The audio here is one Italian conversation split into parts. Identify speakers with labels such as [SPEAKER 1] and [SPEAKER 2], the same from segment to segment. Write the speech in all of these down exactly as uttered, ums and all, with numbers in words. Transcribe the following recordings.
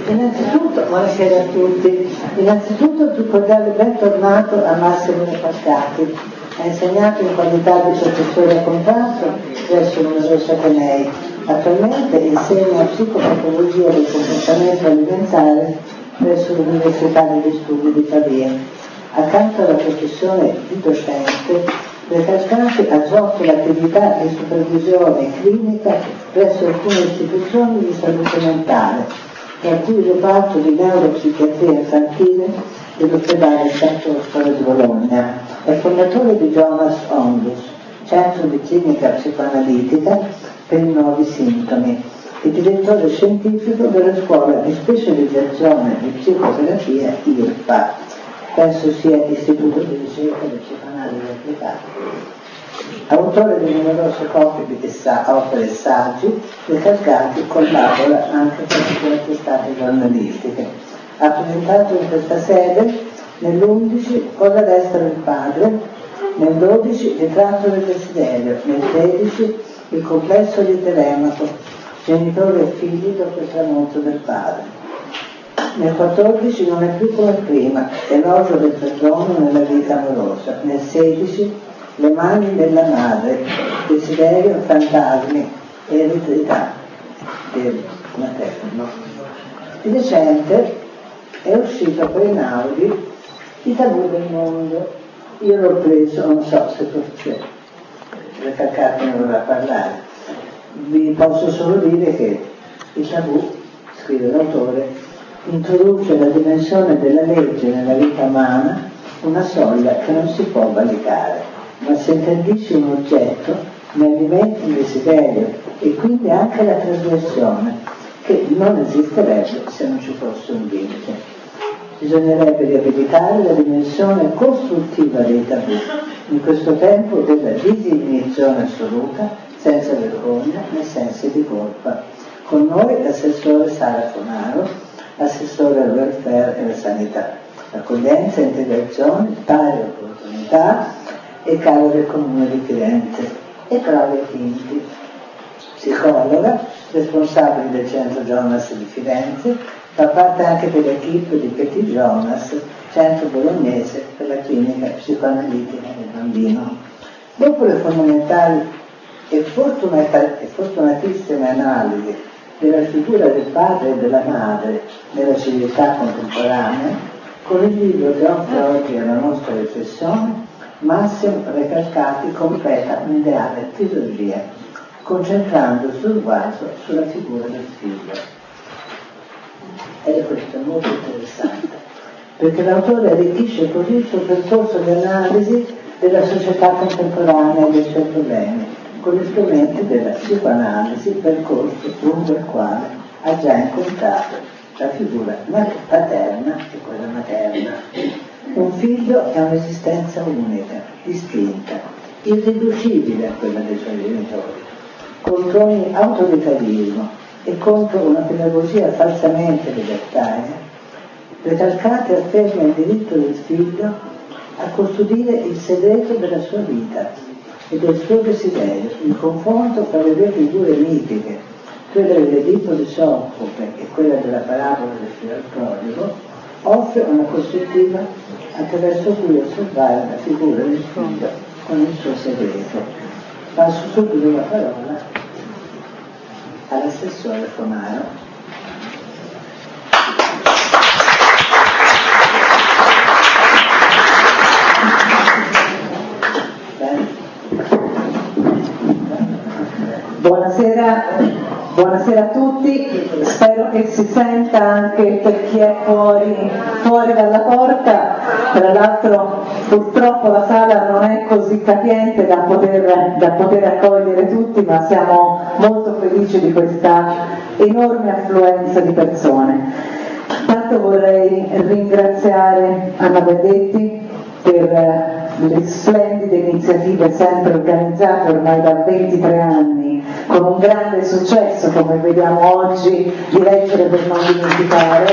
[SPEAKER 1] Innanzitutto, buonasera a tutti. Innanzitutto un cordiale bentornato a Massimo Recalcati. Ha insegnato in qualità di professore a contratto presso numerosi atenei. Attualmente insegna psicopatologia del comportamento alimentare presso l'Università degli Studi di Pavia. Accanto alla professione di docente, Recalcati ha svolto l'attività di supervisione clinica presso alcune istituzioni di salute mentale, tra cui il reparto di neuropsichiatria infantile dell'ospedale Sant'Orsola di Bologna. È fondatore di Jonas Ondus, centro di clinica psicoanalitica per i nuovi sintomi, e direttore scientifico della scuola di specializzazione di psicoterapia I R P A, penso sia Istituto di ricerca di psicoanalisi applicata. Autore di numerose copie di sa- opere e saggi, Recalcati collabora anche con alcune testate giornalistiche. Ha presentato in questa sede nell'undici Cosa resta del padre, nel dodici Ritratto del desiderio, nel tredici Il complesso di Telemaco, genitore e figli dopo il tramonto del padre. Nel quattordici Non è più come prima, elogio del perdono nella vita amorosa. Nel sedici Le mani della madre, desiderio, fantasmi, eredità del materno. Di recente è uscito poi in Audi I tabù del mondo. Io l'ho preso, non so se forse Recalcati ne vorrà parlare. Vi posso solo dire che il tabù, scrive l'autore, introduce la dimensione della legge nella vita umana, una soglia che non si può valicare, ma se intendisci un oggetto ne alimenti il desiderio e quindi anche la trasgressione, che non esisterebbe se non ci fosse un limite. Bisognerebbe riabilitare la dimensione costruttiva dei tabù, in questo tempo della disinibzione assoluta, senza vergogna né sensi di colpa. Con noi l'assessore Sara Fonaro, assessore al welfare e alla sanità, accoglienza, integrazione, pari opportunità e caro del comune di Firenze, e Claudia Tinti, psicologa, responsabile del centro Jonas di Firenze, fa parte anche dell'equipe di Petit Jonas, centro bolognese per la clinica psicoanalitica del bambino. Dopo le fondamentali e, fortunata, e fortunatissime analisi della figura del padre e della madre nella civiltà contemporanea, con il libro che offre oggi alla nostra riflessione, Massimo Recalcati completa un'ideale trilogia, concentrando sul vaso sulla figura del figlio. Ed è questo molto interessante, perché l'autore arricchisce così il suo percorso di analisi della società contemporanea e dei suoi problemi, con gli strumenti della psicoanalisi, percorso lungo il quale ha già incontrato la figura paterna e quella materna. Un figlio è un'esistenza unica, distinta, irriducibile a quella dei suoi genitori, contro ogni autoritarismo e contro una pedagogia falsamente libertaria. Recalcati afferma il diritto del figlio a custodire il segreto della sua vita e del suo desiderio. Il confronto tra le due figure mitiche, quella dell'Edipo di Soffocle e quella della parabola del figlio al prodigo, offre una prospettiva attraverso cui osservare la figura del figlio con il suo segreto. Passo subito la parola all'assessore Fonaro.
[SPEAKER 2] Buonasera, buonasera a tutti, spero che si senta anche per chi è fuori, fuori dalla porta. Tra l'altro purtroppo la sala non è così capiente da poter, da poter accogliere tutti, ma siamo molto felici di questa enorme affluenza di persone. Intanto vorrei ringraziare Anna Benedetti per le splendide iniziative sempre organizzate ormai da ventitré anni, con un grande successo, come vediamo oggi, di Leggere per non dimenticare.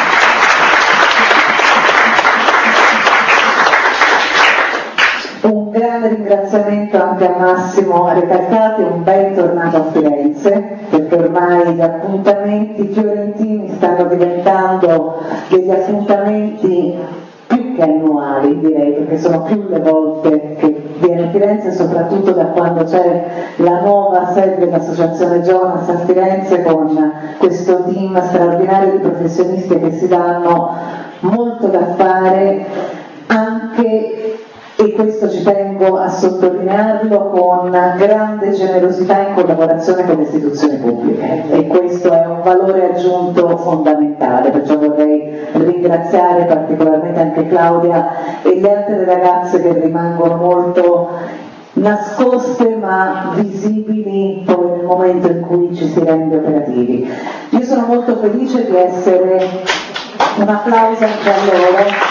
[SPEAKER 2] Un Un grande ringraziamento anche a Massimo Recalcati, un bentornato a Firenze, perché ormai gli appuntamenti fiorentini stanno diventando degli appuntamenti più che annuali, direi, perché sono più le volte che viene a Firenze, soprattutto da quando c'è la nuova sede dell'Associazione Jonas a Firenze, con questo team straordinario di professionisti che si danno molto da fare anche, e questo ci tengo a sottolinearlo, con grande generosità in collaborazione con le istituzioni pubbliche, e questo è un valore aggiunto fondamentale, perciò vorrei ringraziare particolarmente anche Claudia e le altre ragazze che rimangono molto nascoste ma visibili poi nel momento in cui ci si rende operativi. Io sono molto felice di essere, un applauso anche a loro.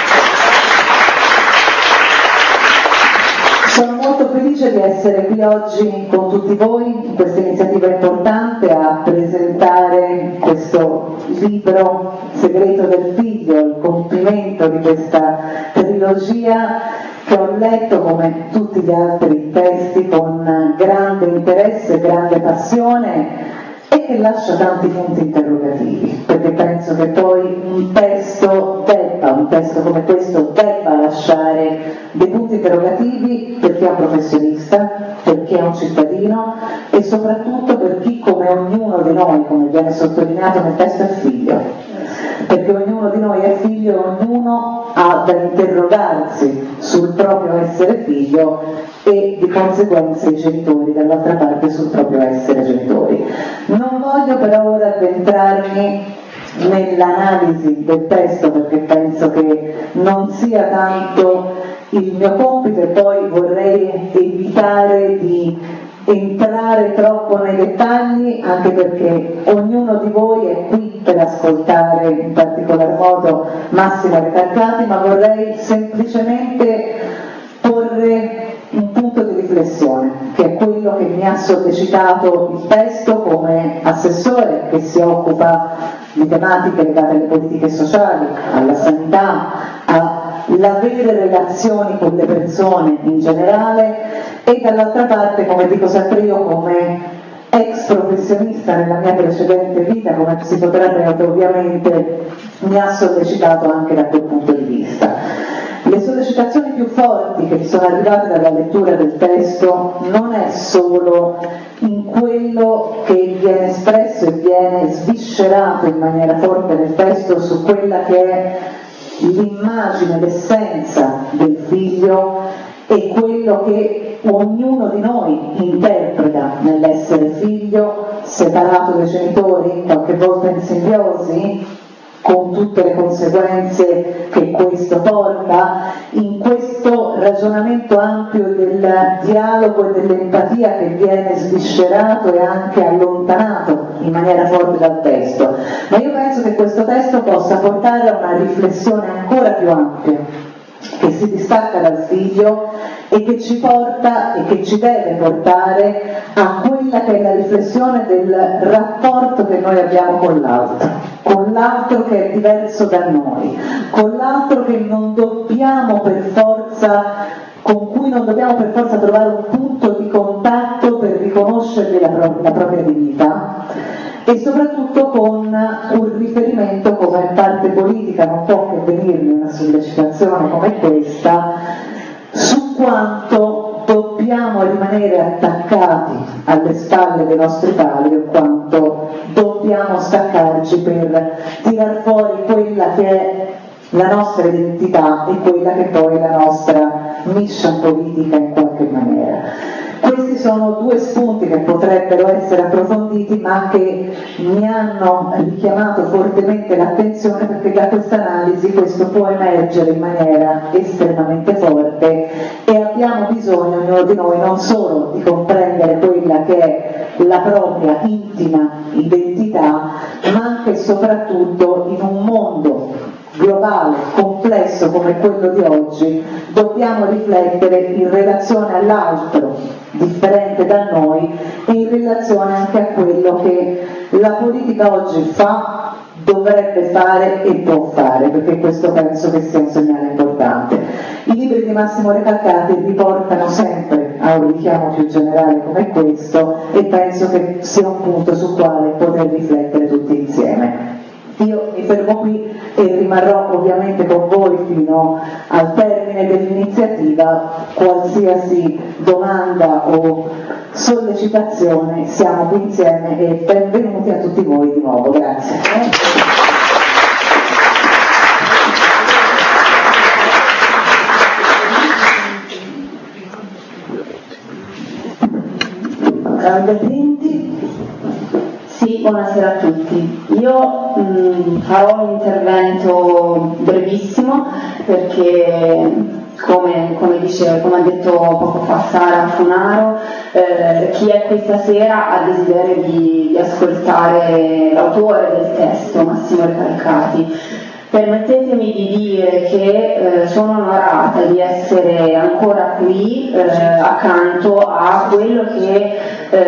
[SPEAKER 2] Sono molto felice di essere qui oggi con tutti voi in questa iniziativa importante a presentare questo libro Segreto del figlio, il compimento di questa trilogia che ho letto come tutti gli altri testi con grande interesse e grande passione, e che lascia tanti punti interrogativi, perché penso che poi un testo debba, un testo come questo debba lasciare dei punti interrogativi per chi è un professionista, per chi è un cittadino e soprattutto per chi, come ognuno di noi, come viene sottolineato nel testo, è figlio, perché ognuno di noi è figlio e ognuno ha da interrogarsi sul proprio essere figlio e di conseguenza i genitori dall'altra parte sul proprio essere genitori. Non voglio per ora addentrarmi nell'analisi del testo, perché penso che non sia tanto il mio compito, e poi vorrei evitare di entrare troppo nei dettagli, anche perché ognuno di voi è qui per ascoltare in particolar modo Massimo Recalcati, ma vorrei semplicemente porre un punto di riflessione, che è quello che mi ha sollecitato il testo come assessore che si occupa di tematiche legate alle politiche sociali, alla sanità, all'avere relazioni con le persone in generale, e dall'altra parte, come dico sempre io, come ex professionista nella mia precedente vita come psicoterapeuta, ovviamente mi ha sollecitato anche da quel punto di vista. Le sollecitazioni più forti che mi sono arrivate dalla lettura del testo non è solo in quello che viene espresso e viene sviscerato in maniera forte nel testo su quella che è l'immagine, l'essenza del figlio e quello che ognuno di noi interpreta nell'essere figlio, separato dai genitori, qualche volta in simbiosi, con tutte le conseguenze che questo porta, in questo ragionamento ampio del dialogo e dell'empatia che viene sviscerato e anche allontanato in maniera forte dal testo. Ma io penso che questo testo possa portare a una riflessione ancora più ampia, che si distacca dal figlio e che ci porta e che ci deve portare a quella che è la riflessione del rapporto che noi abbiamo con l'altro, con l'altro che è diverso da noi, con l'altro che non dobbiamo per forza, con cui non dobbiamo per forza trovare un punto di contatto per riconoscergli la, pro- la propria dignità, e soprattutto con un riferimento come parte politica, non può che venirmi una sollecitazione come questa, su quanto dobbiamo rimanere attaccati alle spalle dei nostri padri o quanto dobbiamo staccarci per tirar fuori quella che è la nostra identità e quella che poi è la nostra mission politica in qualche maniera. Questi sono due spunti che potrebbero essere approfonditi, ma che mi hanno richiamato fortemente l'attenzione, perché da questa analisi questo può emergere in maniera estremamente forte e abbiamo bisogno, ognuno di noi, non solo di comprendere quella che è la propria intima identità, ma anche e soprattutto in un mondo globale, complesso come quello di oggi, dobbiamo riflettere in relazione all'altro differente da noi e in relazione anche a quello che la politica oggi fa, dovrebbe fare e può fare, perché questo penso che sia un segnale importante. Il libri di Massimo Recalcati riportano sempre a un richiamo più generale come questo e penso che sia un punto su quale poter riflettere tutti insieme. Io mi fermo qui e rimarrò ovviamente con voi fino al termine dell'iniziativa. Qualsiasi domanda o sollecitazione siamo qui insieme e benvenuti a tutti voi di nuovo. Grazie.
[SPEAKER 3] Sì, buonasera a tutti. Io mh, farò un intervento brevissimo perché, come, come, dice, come ha detto poco fa Sara Funaro, eh, chi è qui stasera ha desiderio di, di ascoltare l'autore del testo, Massimo Recalcati. Permettetemi di dire che eh, sono onorata di essere ancora qui eh, accanto a quello che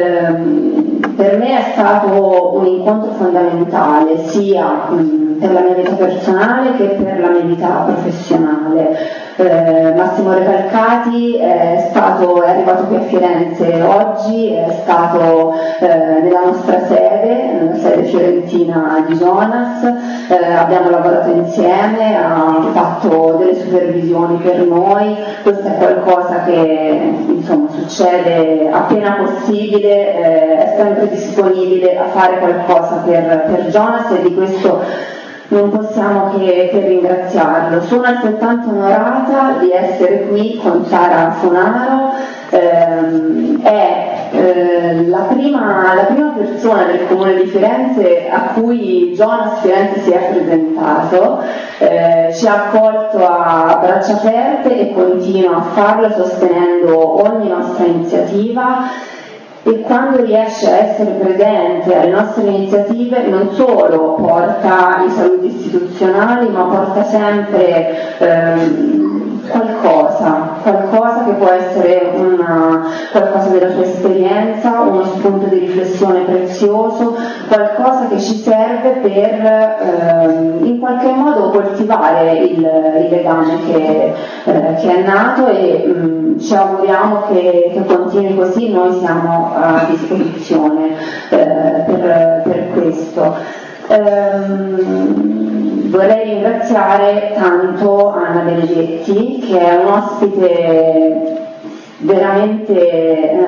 [SPEAKER 3] eh, per me è stato un incontro fondamentale sia mh, per la mia vita personale che per la mia vita professionale. Eh, Massimo Recalcati è, stato, è arrivato qui a Firenze oggi, è stato eh, nella nostra sede, nella sede fiorentina di Jonas, eh, abbiamo lavorato insieme, ha fatto delle supervisioni per noi, questo è qualcosa che insomma succede appena possibile, eh, è sempre disponibile a fare qualcosa per, per Jonas e di questo non possiamo che, che ringraziarlo. Sono altrettanto onorata di essere qui con Sara Funaro, ehm, è eh, la, prima, la prima persona del Comune di Firenze a cui Jonas Firenze si è presentato, eh, ci ha accolto a braccia aperte e continua a farlo sostenendo ogni nostra iniziativa. E quando riesce a essere presente alle nostre iniziative non solo porta i saluti istituzionali, ma porta sempre ehm, qualcosa, qualcosa che può essere una, qualcosa della sua esperienza, uno spunto di riflessione prezioso, qualcosa che ci serve per ehm, in qualche modo coltivare il, il legame che, eh, che è nato e mh, ci auguriamo che, che continui così. Noi siamo a disposizione eh, per, per questo. Ehm, vorrei ringraziare tanto Anna Benedetti, che è un ospite veramente eh,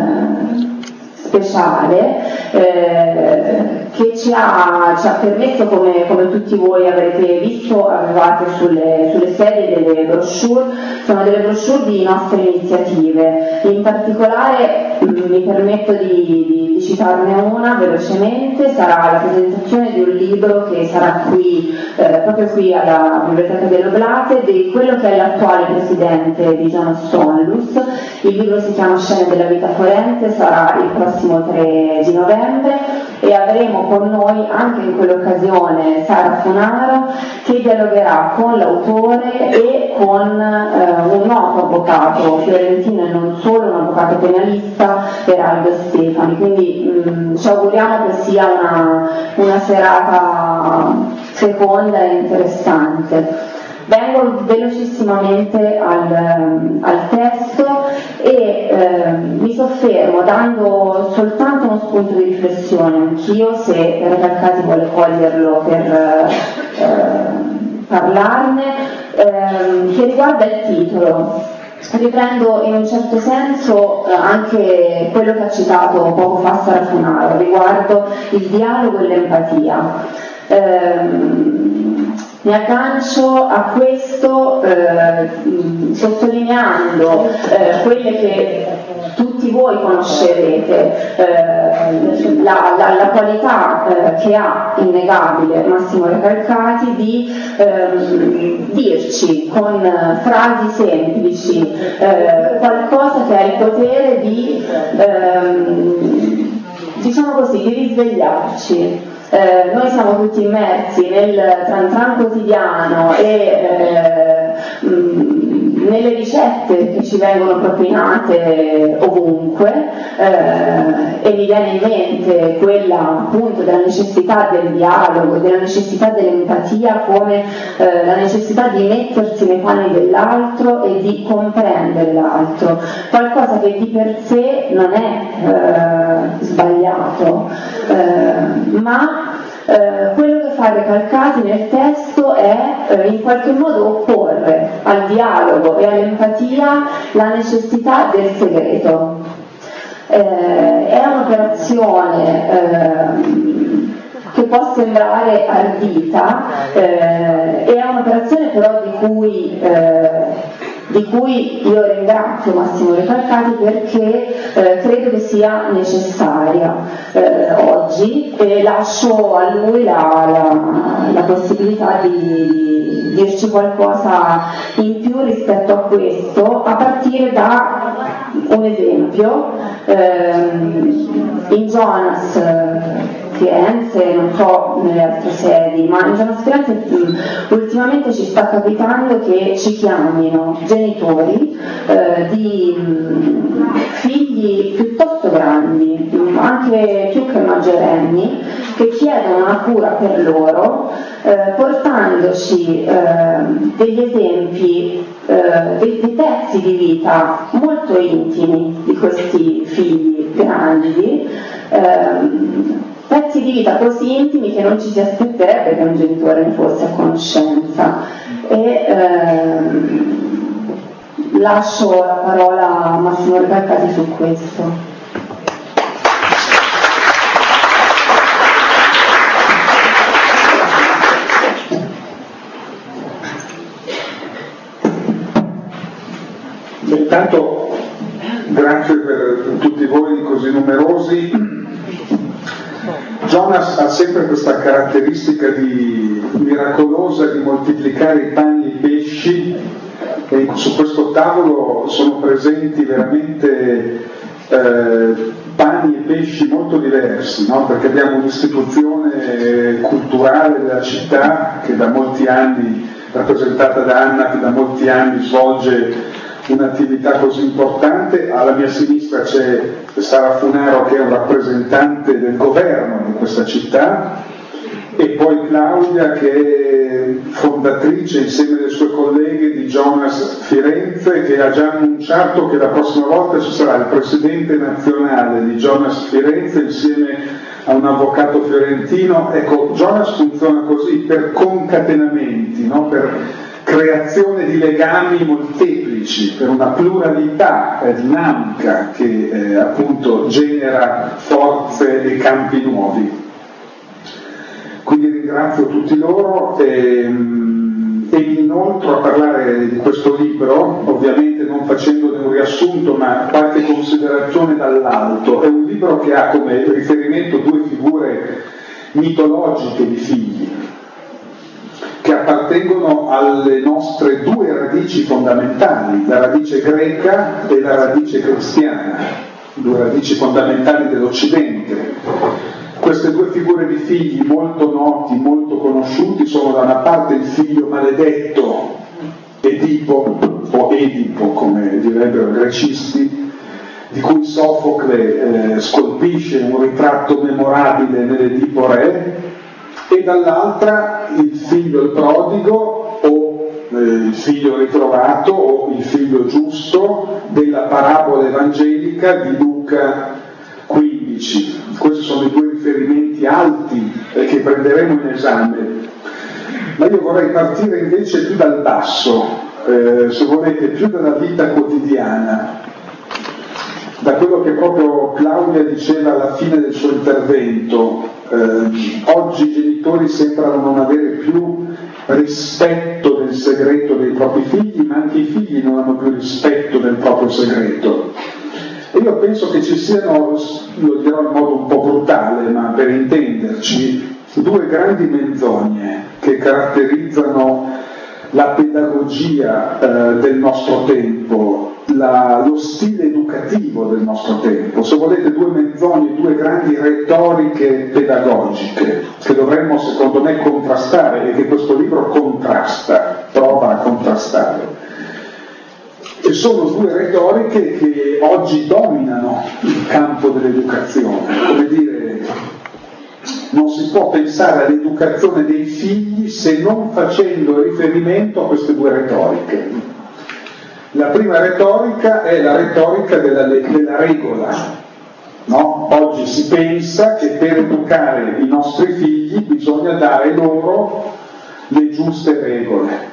[SPEAKER 3] speciale, eh, che ci ha, ci ha permesso, come, come tutti voi avrete visto, avevate sulle, sulle sedie delle brochure, sono delle brochure di nostre iniziative. In particolare mi permetto di, di, di citarne una velocemente, sarà la presentazione di un libro che sarà qui, eh, proprio qui alla Biblioteca dell'Oblate, di quello che è l'attuale presidente di Jonas Onlus. Il libro si chiama Scene della vita forense, sarà il prossimo tre di novembre e avremo con noi anche in quell'occasione Sara Funaro, che dialogherà con l'autore e con eh, un noto avvocato fiorentino e non solo, un avvocato penalista, Eraldo Stefani. Quindi mh, ci auguriamo che sia una, una serata feconda e interessante. Vengo velocissimamente al, al testo e eh, mi soffermo dando soltanto uno spunto di riflessione, anch'io, se Recalcati vuole coglierlo per eh, parlarne, eh, che riguarda il titolo. Riprendo in un certo senso eh, anche quello che ha citato poco fa Sara Funaro riguardo il dialogo e l'empatia. Ehm, Mi aggancio a questo eh, sottolineando eh, quelle che tutti voi conoscerete, eh, la, la, la qualità eh, che ha innegabile Massimo Recalcati di eh, dirci con frasi semplici eh, qualcosa che ha il potere di, eh, diciamo così, di risvegliarci. Eh, noi siamo tutti immersi nel tran tran quotidiano e eh, mh, nelle ricette che ci vengono propinate ovunque, eh, e mi viene in mente quella appunto della necessità del dialogo, della necessità dell'empatia come eh, la necessità di mettersi nei panni dell'altro e di comprendere l'altro, qualcosa che di per sé non è eh, sbagliato, eh, ma Eh, quello che fa Recalcati nel testo è eh, in qualche modo opporre al dialogo e all'empatia la necessità del segreto. Eh, è un'operazione eh, che può sembrare ardita, eh, è un'operazione però di cui eh, di cui io ringrazio Massimo Recalcati perché eh, credo che sia necessaria eh, oggi, e lascio a lui la, la, la possibilità di, di dirci qualcosa in più rispetto a questo, a partire da un esempio. ehm, in Jonas Firenze, non so nelle altre sedi, ma in Jonas Firenze mh, ultimamente ci sta capitando che ci chiamino genitori eh, di mh, figli piuttosto grandi, mh, anche più che maggiorenni, che chiedono una cura per loro, eh, portandoci eh, degli esempi, eh, dei, dei pezzi di vita molto intimi di questi figli grandi, eh, pezzi di vita così intimi che non ci si aspetterebbe che un genitore ne fosse a conoscenza. E ehm, lascio la parola a Massimo Recalcati su questo.
[SPEAKER 4] Intanto grazie per tutti voi così numerosi. Jonas ha sempre questa caratteristica di, miracolosa di moltiplicare i pani e i pesci, e su questo tavolo sono presenti veramente eh, pani e pesci molto diversi, no? Perché abbiamo un'istituzione culturale della città che da molti anni, rappresentata da Anna, che da molti anni svolge un'attività così importante. Alla mia sinistra c'è Sara Funaro, che è un rappresentante del governo di questa città, e poi Claudia, che è fondatrice insieme alle sue colleghe di Jonas Firenze, che ha già annunciato che la prossima volta ci sarà il presidente nazionale di Jonas Firenze insieme a un avvocato fiorentino. Ecco, Jonas funziona così, per concatenamenti, no? Per creazione di legami molteplici, per una pluralità eh, dinamica che eh, appunto genera forze e campi nuovi. Quindi ringrazio tutti loro e, e mi inoltro a parlare di questo libro, ovviamente non facendone un riassunto ma qualche considerazione dall'alto. È un libro che ha come riferimento due figure mitologiche di figli, che appartengono alle nostre due radici fondamentali, la radice greca e la radice cristiana, due radici fondamentali dell'Occidente. Queste due figure di figli molto noti, molto conosciuti, sono da una parte il figlio maledetto, Edipo, o Edipo come direbbero i grecisti, di cui Sofocle eh, scolpisce un ritratto memorabile nell'Edipo Re, e dall'altra il figlio il prodigo, o eh, il figlio ritrovato, o il figlio giusto della parabola evangelica di Luca quindici. Questi sono i due riferimenti alti eh, che prenderemo in esame, ma io vorrei partire invece più dal basso, eh, se volete più dalla vita quotidiana, da quello che proprio Claudia diceva alla fine del suo intervento. Eh, oggi i genitori sembrano non avere più rispetto del segreto dei propri figli, ma anche i figli non hanno più rispetto del proprio segreto. E io penso che ci siano, lo dirò in modo un po' brutale, ma per intenderci, due grandi menzogne che caratterizzano la pedagogia eh, del nostro tempo, la, lo stile educativo del nostro tempo. Se volete, due menzogne, due grandi retoriche pedagogiche che dovremmo, secondo me, contrastare, e che questo libro contrasta, prova a contrastare. E sono due retoriche che oggi dominano il campo dell'educazione. Come dire, non si può pensare all'educazione dei figli se non facendo riferimento a queste due retoriche. La prima retorica è la retorica della, della regola. No? Oggi si pensa che per educare i nostri figli bisogna dare loro le giuste regole.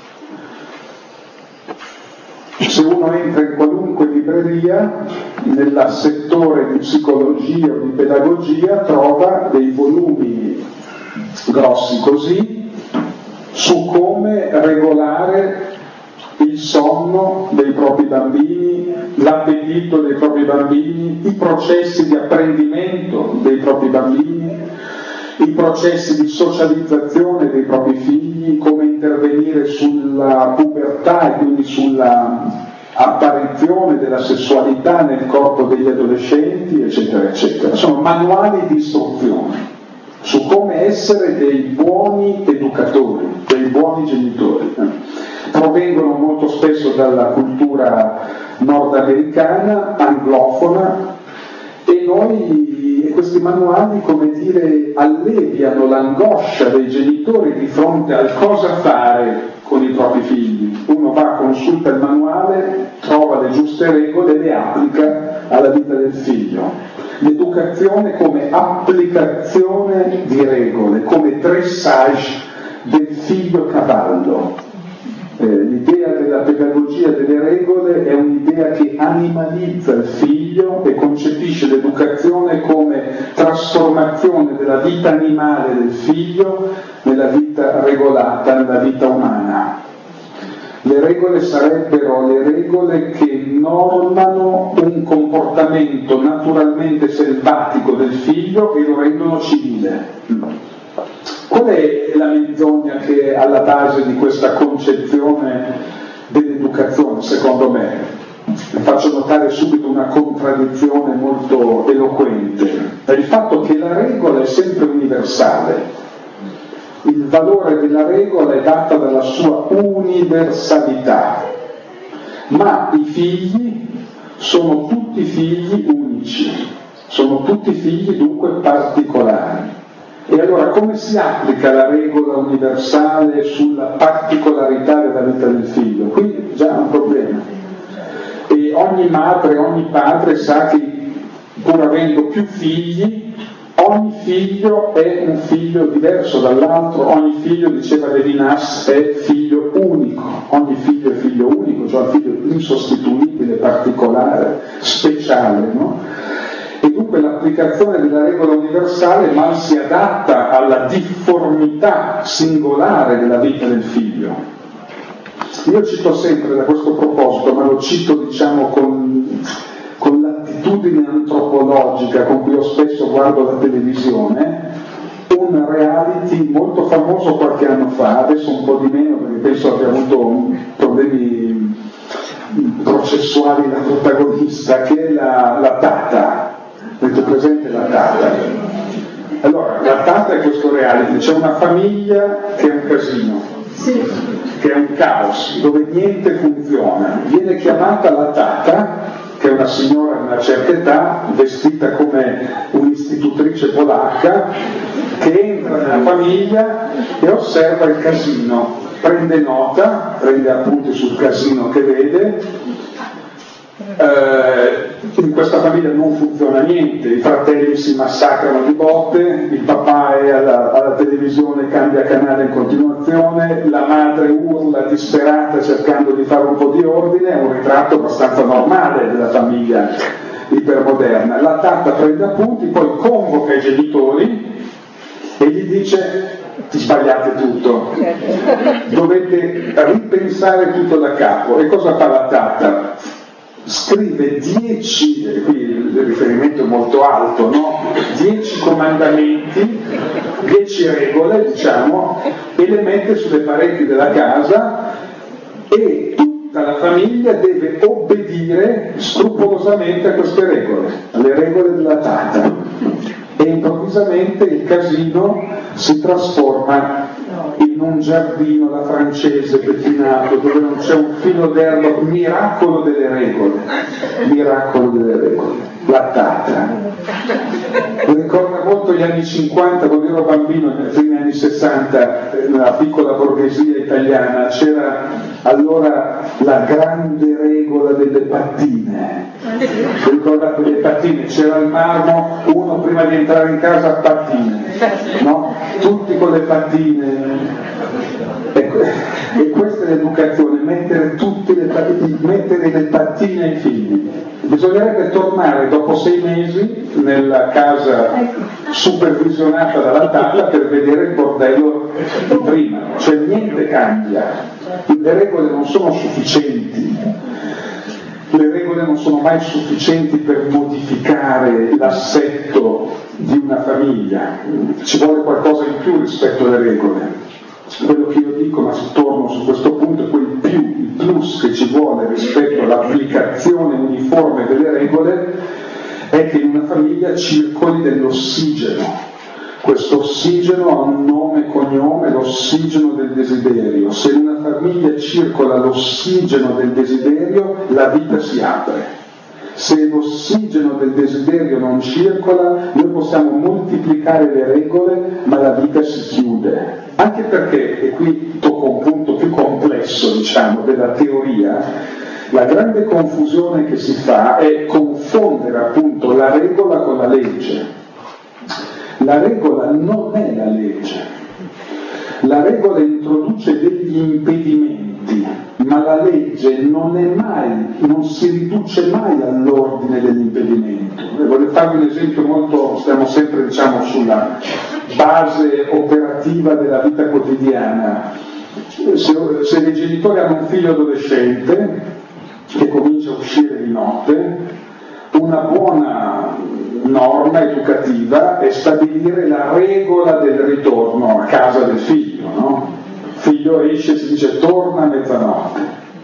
[SPEAKER 4] Se uno entra in qualunque libreria, nel settore di psicologia o di pedagogia, trova dei volumi grossi così su come regolare il sonno dei propri bambini, l'appetito dei propri bambini, i processi di apprendimento dei propri bambini, i processi di socializzazione dei propri figli, come intervenire sulla pubertà e quindi sulla apparizione della sessualità nel corpo degli adolescenti, eccetera, eccetera. Sono manuali di istruzione su come essere dei buoni educatori, dei buoni genitori. Provengono molto spesso dalla cultura nordamericana, anglofona, e noi, e questi manuali, come dire, alleviano l'angoscia dei genitori di fronte al cosa fare con i propri figli. Uno va, consulta il manuale, trova le giuste regole e le applica alla vita del figlio. L'educazione come applicazione di regole, come dressage del figlio cavallo. Eh, l'idea della pedagogia delle regole è un'idea che animalizza il figlio e concepisce l'educazione come trasformazione della vita animale del figlio nella vita regolata, nella vita umana. Le regole sarebbero le regole che normano un comportamento naturalmente selvatico del figlio e lo rendono civile. Qual è la menzogna che è alla base di questa concezione dell'educazione, secondo me? Vi faccio notare subito una contraddizione molto eloquente. È il fatto che la regola è sempre universale. Il valore della regola è data dalla sua universalità, ma i figli sono tutti figli unici, sono tutti figli dunque particolari. E allora come si applica la regola universale sulla particolarità della vita del figlio? Qui già è un problema. E ogni madre, ogni padre sa che pur avendo più figli, ogni figlio è un figlio diverso dall'altro, ogni figlio, diceva Levinas, è figlio unico, ogni figlio è figlio unico, cioè un figlio insostituibile, particolare, speciale, no? E dunque l'applicazione della regola universale mal si adatta alla difformità singolare della vita del figlio. Io cito sempre da questo proposito, ma lo cito diciamo con, con l'attitudine antropologica con cui io spesso guardo la televisione, un reality molto famoso qualche anno fa, adesso un po' di meno perché penso abbia avuto problemi processuali la protagonista, che è la, la Tata. Avete presente la Tata? Allora, la Tata è questo reality, c'è una famiglia che è un casino, sì. Che è un caos, dove niente funziona. Viene chiamata la Tata, che è una signora di una certa età, vestita come un'istitutrice polacca, che entra nella famiglia e osserva il casino, prende nota, prende appunti sul casino che vede. Eh, in questa famiglia non funziona niente, i fratelli si massacrano di botte, il papà è alla, alla televisione, cambia canale in continuazione, la madre urla disperata cercando di fare un po' di ordine. È un ritratto abbastanza normale della famiglia ipermoderna. La Tata prende appunti, poi convoca i genitori e gli dice: sbagliate tutto, dovete ripensare tutto da capo. E cosa fa la Tata? Scrive dieci, e qui il riferimento è molto alto, no? Dieci comandamenti, dieci regole, diciamo, e le mette sulle pareti della casa, e tutta la famiglia deve obbedire scrupolosamente a queste regole, alle regole della Tata. E improvvisamente il casino si trasforma in un giardino la francese pettinato dove non c'è un filo d'erba, miracolo delle regole, miracolo delle regole, la tata. Mi ricorda molto gli anni cinquanta, quando ero bambino, nei primi anni sessanta, nella piccola borghesia italiana, c'era allora la grande regola delle pattine. Vi ricordate le pattine? C'era il marmo, uno prima di entrare in casa pattine, no? Tutti con le pattine. Ecco, e questa è l'educazione, mettere tutte le pattine, mettere le pattine ai figli. Bisognerebbe tornare dopo sei mesi nella casa supervisionata dalla tata per vedere il bordello di prima, cioè niente cambia, le regole non sono sufficienti, le regole non sono mai sufficienti per modificare l'assetto di una famiglia, ci vuole qualcosa in più rispetto alle regole. Quello che io dico, ma torno su questo punto, è quel più, il plus che ci vuole rispetto all'applicazione uniforme delle regole è che in una famiglia circoli dell'ossigeno. Questo ossigeno ha un nome e cognome, l'ossigeno del desiderio. Se in una famiglia circola l'ossigeno del desiderio, la vita si apre. Se l'ossigeno del desiderio non circola, noi possiamo moltiplicare le regole, ma la vita si chiude. Anche perché, e qui tocco un punto più complesso, diciamo, della teoria, la grande confusione che si fa è confondere appunto la regola con la legge. La regola non è la legge. La regola introduce degli impedimenti, ma la legge non è mai, non si riduce mai all'ordine dell'impedimento. E voglio farvi un esempio molto, stiamo sempre diciamo sulla base operativa della vita quotidiana. Se, se dei genitori hanno un figlio adolescente che comincia a uscire di notte, una buona norma educativa è stabilire la regola del ritorno a casa del figlio, no? Il figlio esce e si dice torna a mezzanotte.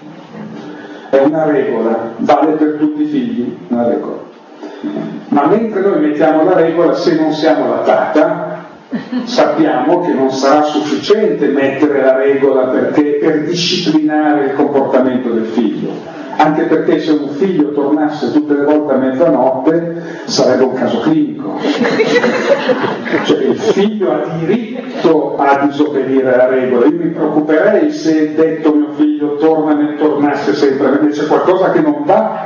[SPEAKER 4] È una regola, vale per tutti i figli, una regola. Ma mentre noi mettiamo la regola, se non siamo la tata, sappiamo che non sarà sufficiente mettere la regola perché, per disciplinare il comportamento del figlio. Anche perché se un figlio tornasse tutte le volte a mezzanotte sarebbe un caso clinico. Cioè il figlio ha diritto a disobbedire alla regola. Io mi preoccuperei se detto mio figlio torna e tornasse sempre, perché c'è qualcosa che non va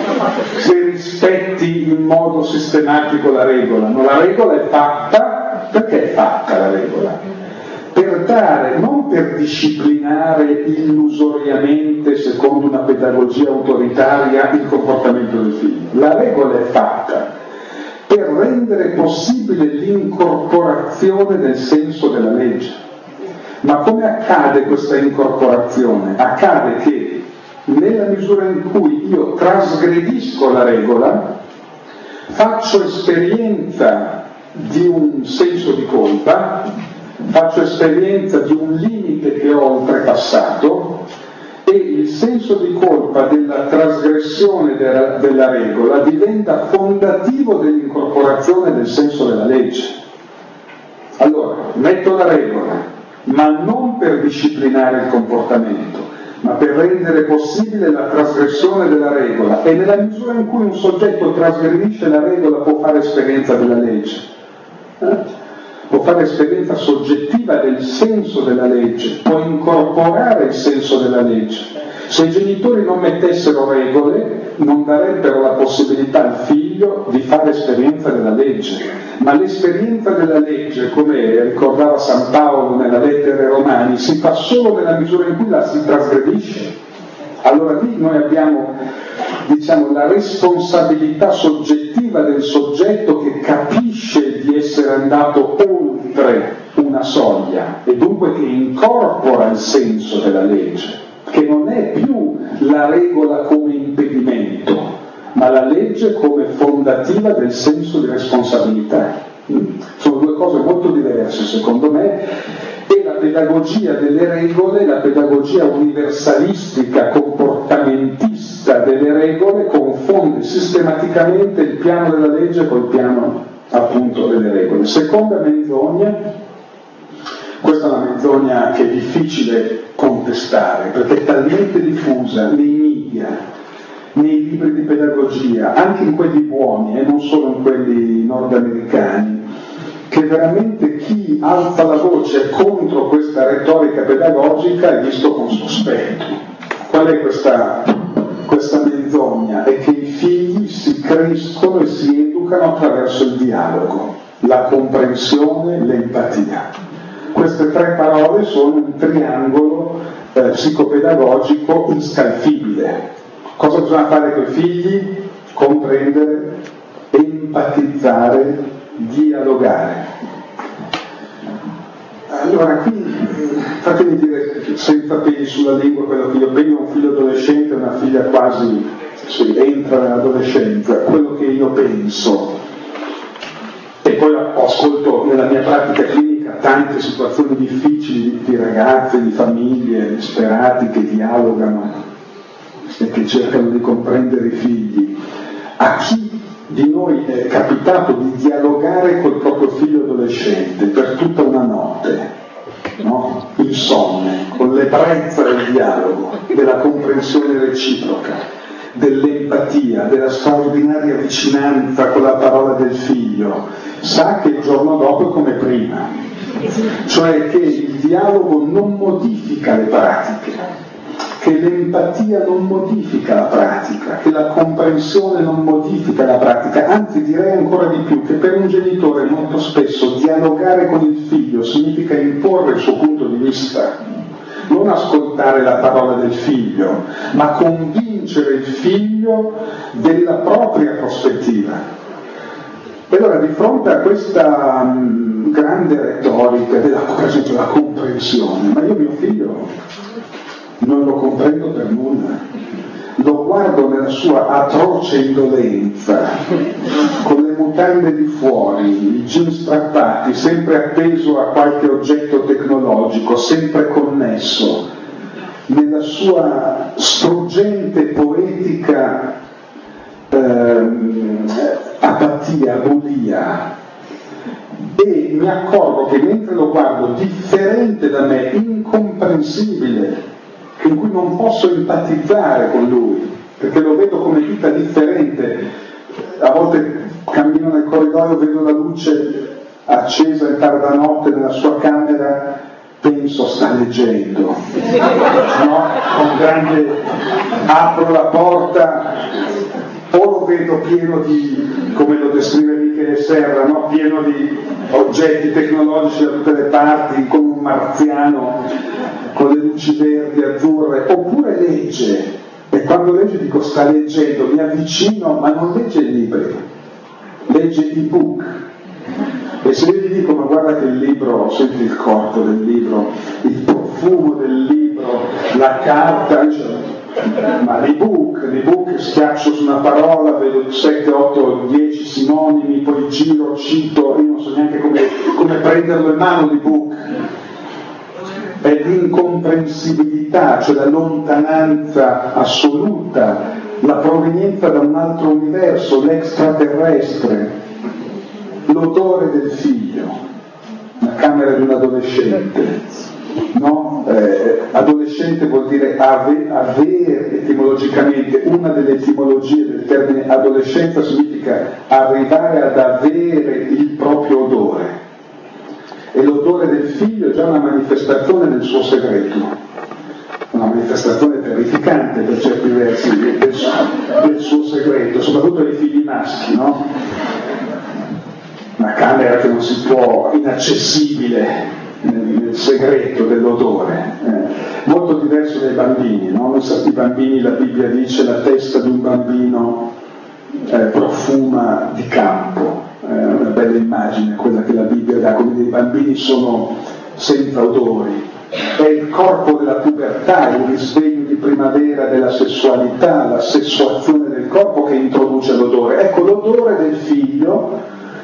[SPEAKER 4] se rispetti in modo sistematico la regola. Ma la regola è fatta, perché è fatta la regola? Per dare, non per disciplinare illusoriamente, secondo una pedagogia autoritaria, il comportamento del figlio. La regola è fatta per rendere possibile l'incorporazione del senso della legge. Ma come accade questa incorporazione? Accade che nella misura in cui io trasgredisco la regola, faccio esperienza di un senso di colpa, faccio esperienza di un limite che ho oltrepassato e il senso di colpa della trasgressione della, della regola diventa fondativo dell'incorporazione del senso della legge. Allora, metto la regola, ma non per disciplinare il comportamento, ma per rendere possibile la trasgressione della regola, e nella misura in cui un soggetto trasgredisce la regola può fare esperienza della legge. Eh? Può fare esperienza soggettiva del senso della legge, può incorporare il senso della legge. Se i genitori non mettessero regole, non darebbero la possibilità al figlio di fare esperienza della legge. Ma l'esperienza della legge, come ricordava San Paolo nella lettera ai Romani, si fa solo nella misura in cui la si trasgredisce. Allora lì noi abbiamo, diciamo, la responsabilità soggettiva del soggetto che capisce di essere andato oltre una soglia e dunque che incorpora il senso della legge, che non è più la regola come impedimento, ma la legge come fondativa del senso di responsabilità. Sono due cose molto diverse secondo me. E la pedagogia delle regole, la pedagogia universalistica, comportamentista delle regole, confonde sistematicamente il piano della legge col piano appunto delle regole. Seconda menzogna, Questa è una menzogna che è difficile contestare, perché è talmente diffusa nei media, nei libri di pedagogia, anche in quelli buoni e non solo in quelli nordamericani, che veramente chi alza la voce contro questa retorica pedagogica è visto con sospetto. Qual è questa, questa menzogna? È che i figli si crescono e si educano attraverso il dialogo, la comprensione, l'empatia. Queste tre parole sono un triangolo eh, psicopedagogico inscalfibile. Cosa bisogna fare con i figli? Comprendere, empatizzare, dialogare. Allora qui fatemi dire senza peli sulla lingua quello che io penso. Un figlio adolescente e una figlia quasi sì, entra nell'adolescenza, quello che io penso, e poi ascolto nella mia pratica clinica tante situazioni difficili di ragazze, di famiglie disperati che dialogano e che cercano di comprendere i figli. A chi di noi è capitato di dialogare col proprio figlio adolescente per tutta una notte, no? Insonne, con l'ebbrezza del dialogo, della comprensione reciproca, dell'empatia, della straordinaria vicinanza con la parola del figlio, sa che il giorno dopo è come prima, cioè che il dialogo non modifica le pratiche, che l'empatia non modifica la pratica, che la comprensione non modifica la pratica, anzi direi ancora di più che per un genitore molto spesso dialogare con il figlio significa imporre il suo punto di vista, non ascoltare la parola del figlio, ma convincere il figlio della propria prospettiva. E allora di fronte a questa mh, grande retorica della, per esempio, la comprensione, ma io mio figlio non lo comprendo per nulla, lo guardo nella sua atroce indolenza, con le mutande di fuori, i jeans strappati, sempre appeso a qualche oggetto tecnologico, sempre connesso, nella sua struggente poetica ehm, apatia, bulia, e mi accorgo che mentre lo guardo differente da me, incomprensibile, in cui non posso empatizzare con lui, perché lo vedo come vita differente. A volte cammino nel corridoio, vedo la luce accesa in tarda notte nella sua camera, penso sta leggendo, no? Con grande, apro la porta, o lo vedo pieno di, come lo descrive Michele Serra, no? Pieno di oggetti tecnologici da tutte le parti, come un marziano, con le luci verdi, azzurre, oppure legge, e quando legge dico sta leggendo, mi avvicino, ma non legge i libri, legge ebook. E se io gli dico ma guarda che il libro, senti il corpo del libro, il profumo del libro, la carta, cioè, ma l'ebook, l'ebook schiaccio su una parola, vedo sette, otto, dieci sinonimi, poi giro, cito, io non so neanche come, come prenderlo in mano l'ebook. È l'incomprensibilità, cioè la lontananza assoluta, la provenienza da un altro universo, l'extraterrestre, l'odore del figlio, la camera di un adolescente, no? Eh, adolescente vuol dire ave, avere etimologicamente, una delle etimologie del termine adolescenza significa arrivare ad avere il proprio odore. E l'odore del figlio è già una manifestazione del suo segreto, una manifestazione terrificante per certi versi del, del suo segreto, soprattutto dei figli maschi, no? Una camera che non si può, inaccessibile nel, nel segreto dell'odore, eh. Molto diverso dai bambini, no? Noi sappiamo, i bambini, la Bibbia dice, la testa di un bambino eh, profuma di campo. È una bella immagine quella che la Bibbia dà, come dei bambini sono senza odori. È il corpo della pubertà, il risveglio di primavera della sessualità, la sessuazione del corpo che introduce l'odore. Ecco, l'odore del figlio,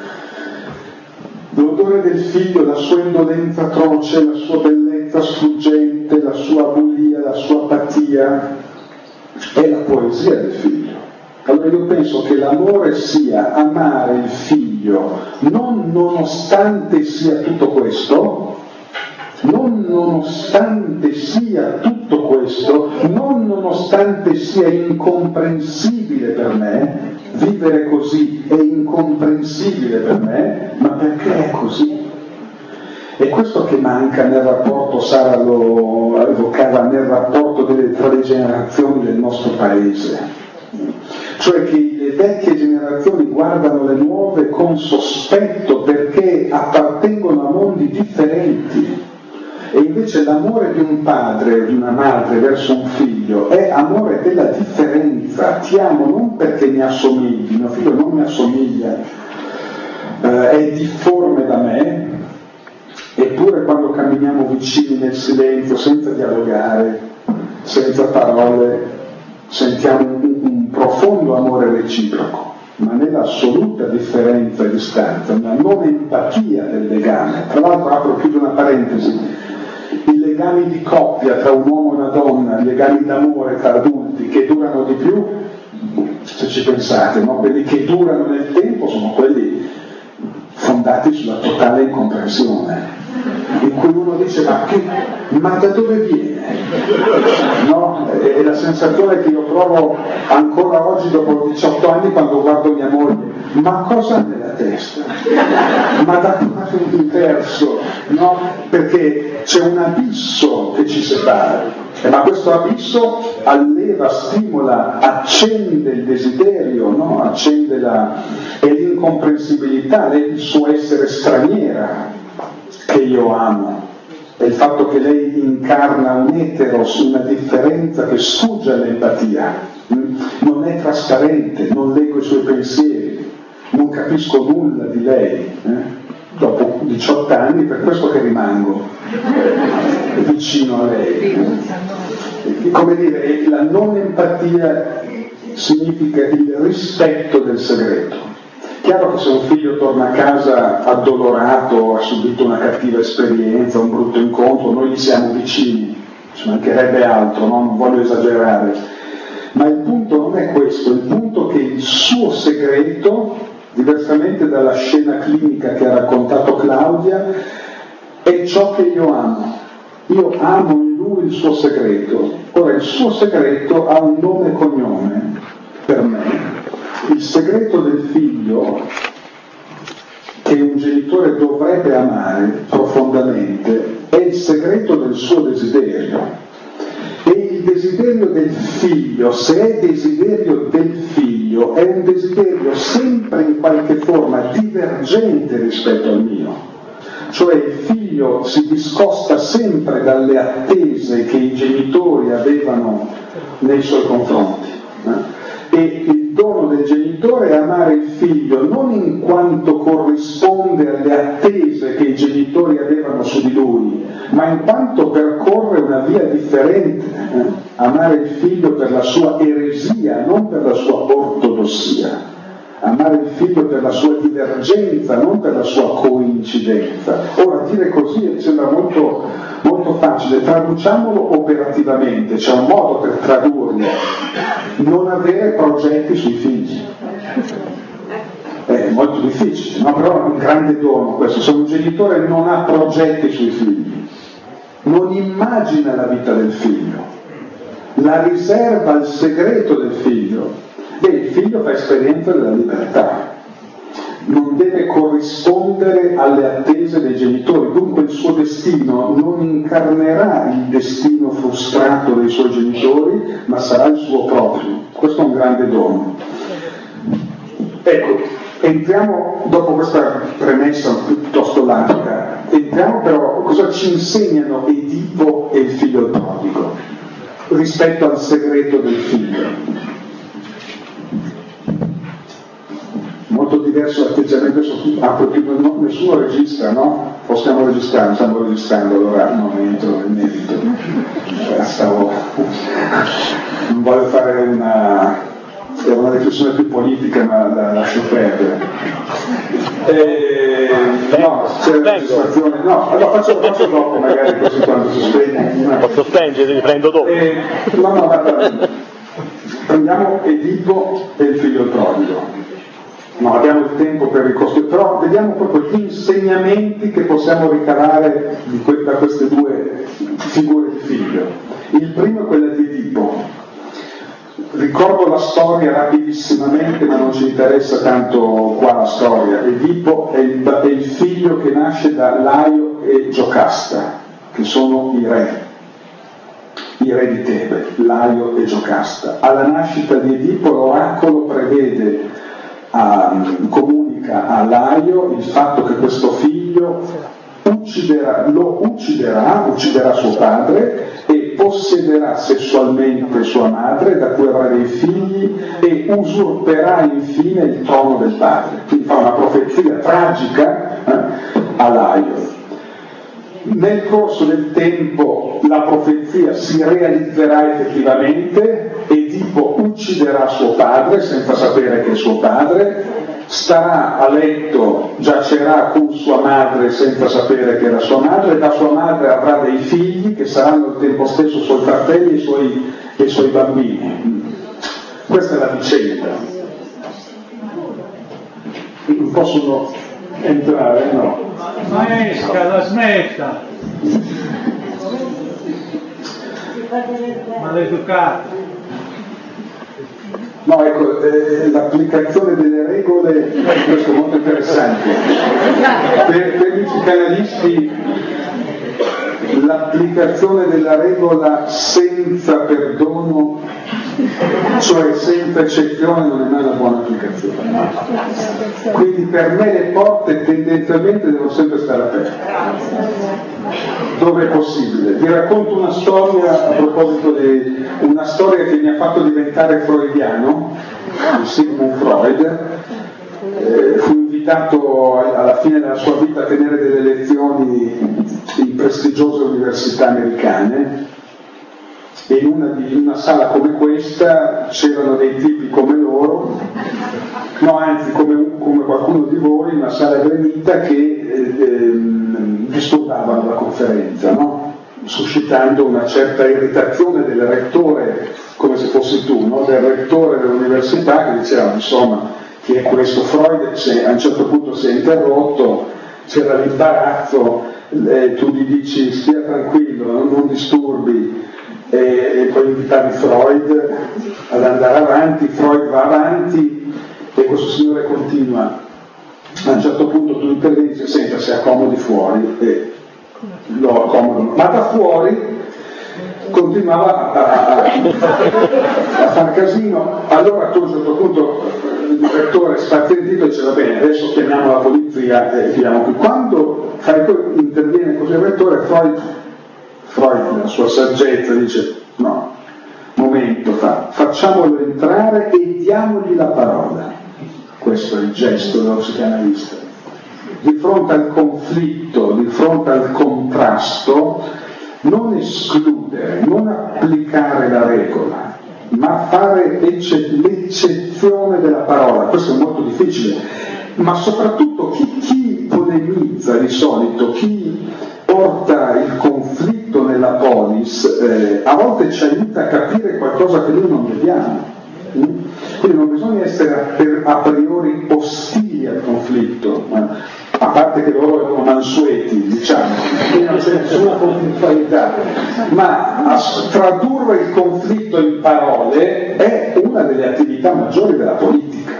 [SPEAKER 4] l'odore del figlio, la sua indolenza atroce, la sua bellezza sfuggente, la sua bulia, la sua apatia, è la poesia del figlio. Allora io penso che l'amore sia amare il figlio non nonostante sia tutto questo, non nonostante sia tutto questo, non nonostante sia incomprensibile per me, vivere così è incomprensibile per me, ma perché è così. È questo che manca nel rapporto, Sara lo evocava, nel rapporto delle, tra le generazioni del nostro paese. Cioè che le vecchie generazioni guardano le nuove con sospetto perché appartengono a mondi differenti. E invece l'amore di un padre o di una madre verso un figlio è amore della differenza. Ti amo non perché mi assomigli, mio figlio non mi assomiglia, eh, è difforme da me, eppure quando camminiamo vicini nel silenzio, senza dialogare, senza parole, sentiamo un, un profondo amore reciproco, ma nell'assoluta differenza e distanza, una non empatia del legame. Tra l'altro apro chiudo una parentesi. I legami di coppia tra un uomo e una donna, i legami d'amore tra adulti che durano di più, se ci pensate, no? Quelli che durano nel tempo sono quelli fondati sulla totale incomprensione, in cui uno dice ma, che, ma da dove viene? No? È la sensazione che io provo ancora oggi dopo diciotto anni quando guardo mia moglie, ma cosa ha nella testa? Ma da parte diverso, no? Perché c'è un abisso che ci separa, ma questo abisso alleva, stimola, accende il desiderio, no? Accende la, è l'incomprensibilità, è il suo essere straniera che io amo, è il fatto che lei incarna un eteros, una differenza che sfugge all'empatia, non è trasparente, non leggo i suoi pensieri, non capisco nulla di lei, eh? Dopo diciotto anni, per questo che rimango vicino a lei. Come dire, la non empatia significa il rispetto del segreto. Chiaro che se un figlio torna a casa addolorato, ha subito una cattiva esperienza, un brutto incontro, noi gli siamo vicini, ci mancherebbe altro, no? Non voglio esagerare, ma il punto non è questo, il punto è che il suo segreto, diversamente dalla scena clinica che ha raccontato Claudia, è ciò che io amo. Io amo in lui il suo segreto. Ora, il suo segreto ha un nome e cognome per me. Il segreto del figlio che un genitore dovrebbe amare profondamente è il segreto del suo desiderio. E il desiderio del figlio, se è desiderio del figlio, è un desiderio sempre in qualche forma divergente rispetto al mio. Cioè il figlio si discosta sempre dalle attese che i genitori avevano nei suoi confronti. Eh? E il dono del genitore è amare il figlio non in quanto corrisponde alle attese che i genitori avevano su di lui, ma in quanto percorre una via differente. Eh? Amare il figlio per la sua eresia, non per la sua ortodossia. Amare il figlio per la sua divergenza, non per la sua coincidenza. Ora, dire così sembra molto, molto facile, traduciamolo operativamente, c'è un modo per tradurlo: non avere progetti sui figli. È molto difficile, no? Però è un grande dono questo. Se un genitore non ha progetti sui figli, non immagina la vita del figlio, la riserva al segreto del figlio, e il figlio fa esperienza della libertà, non deve corrispondere alle attese dei genitori, dunque il suo destino non incarnerà il destino frustrato dei suoi genitori, ma sarà il suo proprio. Questo è un grande dono. Ecco, entriamo, dopo questa premessa piuttosto larga, entriamo però cosa ci insegnano Edipo e il figlio prodigo rispetto al segreto del figlio. Molto diverso l'atteggiamento, apro più, nessuno registra, no? O stiamo registrando, stiamo registrando, allora non entro nel merito. Cioè, stavo... non voglio fare una, una riflessione più politica, ma la lascio perdere. E... no, c'è una registrazione, no, allora faccio, faccio dopo magari così quando si spegne. No.
[SPEAKER 5] Posso spengere, li prendo dopo.
[SPEAKER 4] E... no, no, guarda, prendiamo Edipo e il figlio prodigo. non abbiamo il tempo per ricostruire, però vediamo proprio gli insegnamenti che possiamo ricavare di que- da queste due figure di figlio. Il primo è quella di Edipo. Ricordo la storia rapidissimamente, ma non ci interessa tanto qua la storia. Edipo è il, è il figlio che nasce da Laio e Giocasta, che sono i re, i re di Tebe, Laio e Giocasta. Alla nascita di Edipo l'oracolo prevede, uh, comunica a Laio il fatto che questo figlio ucciderà, lo ucciderà, ucciderà suo padre e possederà sessualmente sua madre, da cui avrà dei figli, e usurperà infine il trono del padre. Quindi fa una profezia tragica eh, a Laio. Nel corso del tempo la profezia si realizzerà effettivamente, Edipo ucciderà suo padre senza sapere che è suo padre, starà a letto, giacerà con sua madre senza sapere che era sua madre, e da sua madre avrà dei figli che saranno al tempo stesso suoi fratelli e i suoi, e i suoi bambini. Questa è la vicenda. Non possono entrare, no?
[SPEAKER 5] Maestra, la smetta! Maleducato!
[SPEAKER 4] No, ecco, eh, l'applicazione delle regole, questo è molto interessante. Per, per i psicanalisti l'applicazione della regola senza perdono, cioè senza eccezione, non è mai una buona applicazione. Quindi per me le porte tendenzialmente devono sempre stare aperte, dove è possibile. Vi racconto una storia a proposito di una storia che mi ha fatto diventare freudiano, di Sigmund Freud. Eh, fu invitato alla fine della sua vita a tenere delle lezioni in prestigiose università americane, e in una, in una sala come questa c'erano dei tipi come loro, no anzi come, come qualcuno di voi, in una sala gremita che eh, eh, disturbavano la conferenza, no? Suscitando una certa irritazione del rettore, come se fossi tu, no? Del rettore dell'università, che diceva insomma chi è questo Freud, se a un certo punto si è interrotto, c'era l'imbarazzo, eh, tu gli dici stia tranquillo, non, non disturbi, e, e poi invitavi Freud ad andare avanti, Freud va avanti e questo signore continua. A un certo punto tu intervieni e dici senta, si accomodi fuori, e lo accomodano, ma da fuori continuava a, a, a, a far casino. Allora tu a un certo punto il direttore spazientito dice va bene, adesso chiamiamo la polizia e chiamiamo qui. Quando fai, interviene così il rettore, Freud, Freud nella sua saggezza dice no, momento, fa, facciamolo entrare e diamogli la parola. Questo è il gesto dello psicanalista. Di fronte al conflitto, di fronte al contrasto, non escludere, non applicare la regola, ma fare ecce- l'eccezione della parola. Questo è molto difficile, ma soprattutto chi, chi polemizza di solito, chi porta il conflitto nella polis, eh, a volte ci aiuta a capire qualcosa che noi non vediamo. Quindi non bisogna essere a priori ostili al conflitto, a parte che loro erano mansueti, diciamo, quindi non c'è nessuna conflittualità, ma a tradurre il conflitto in parole è una delle attività maggiori della politica.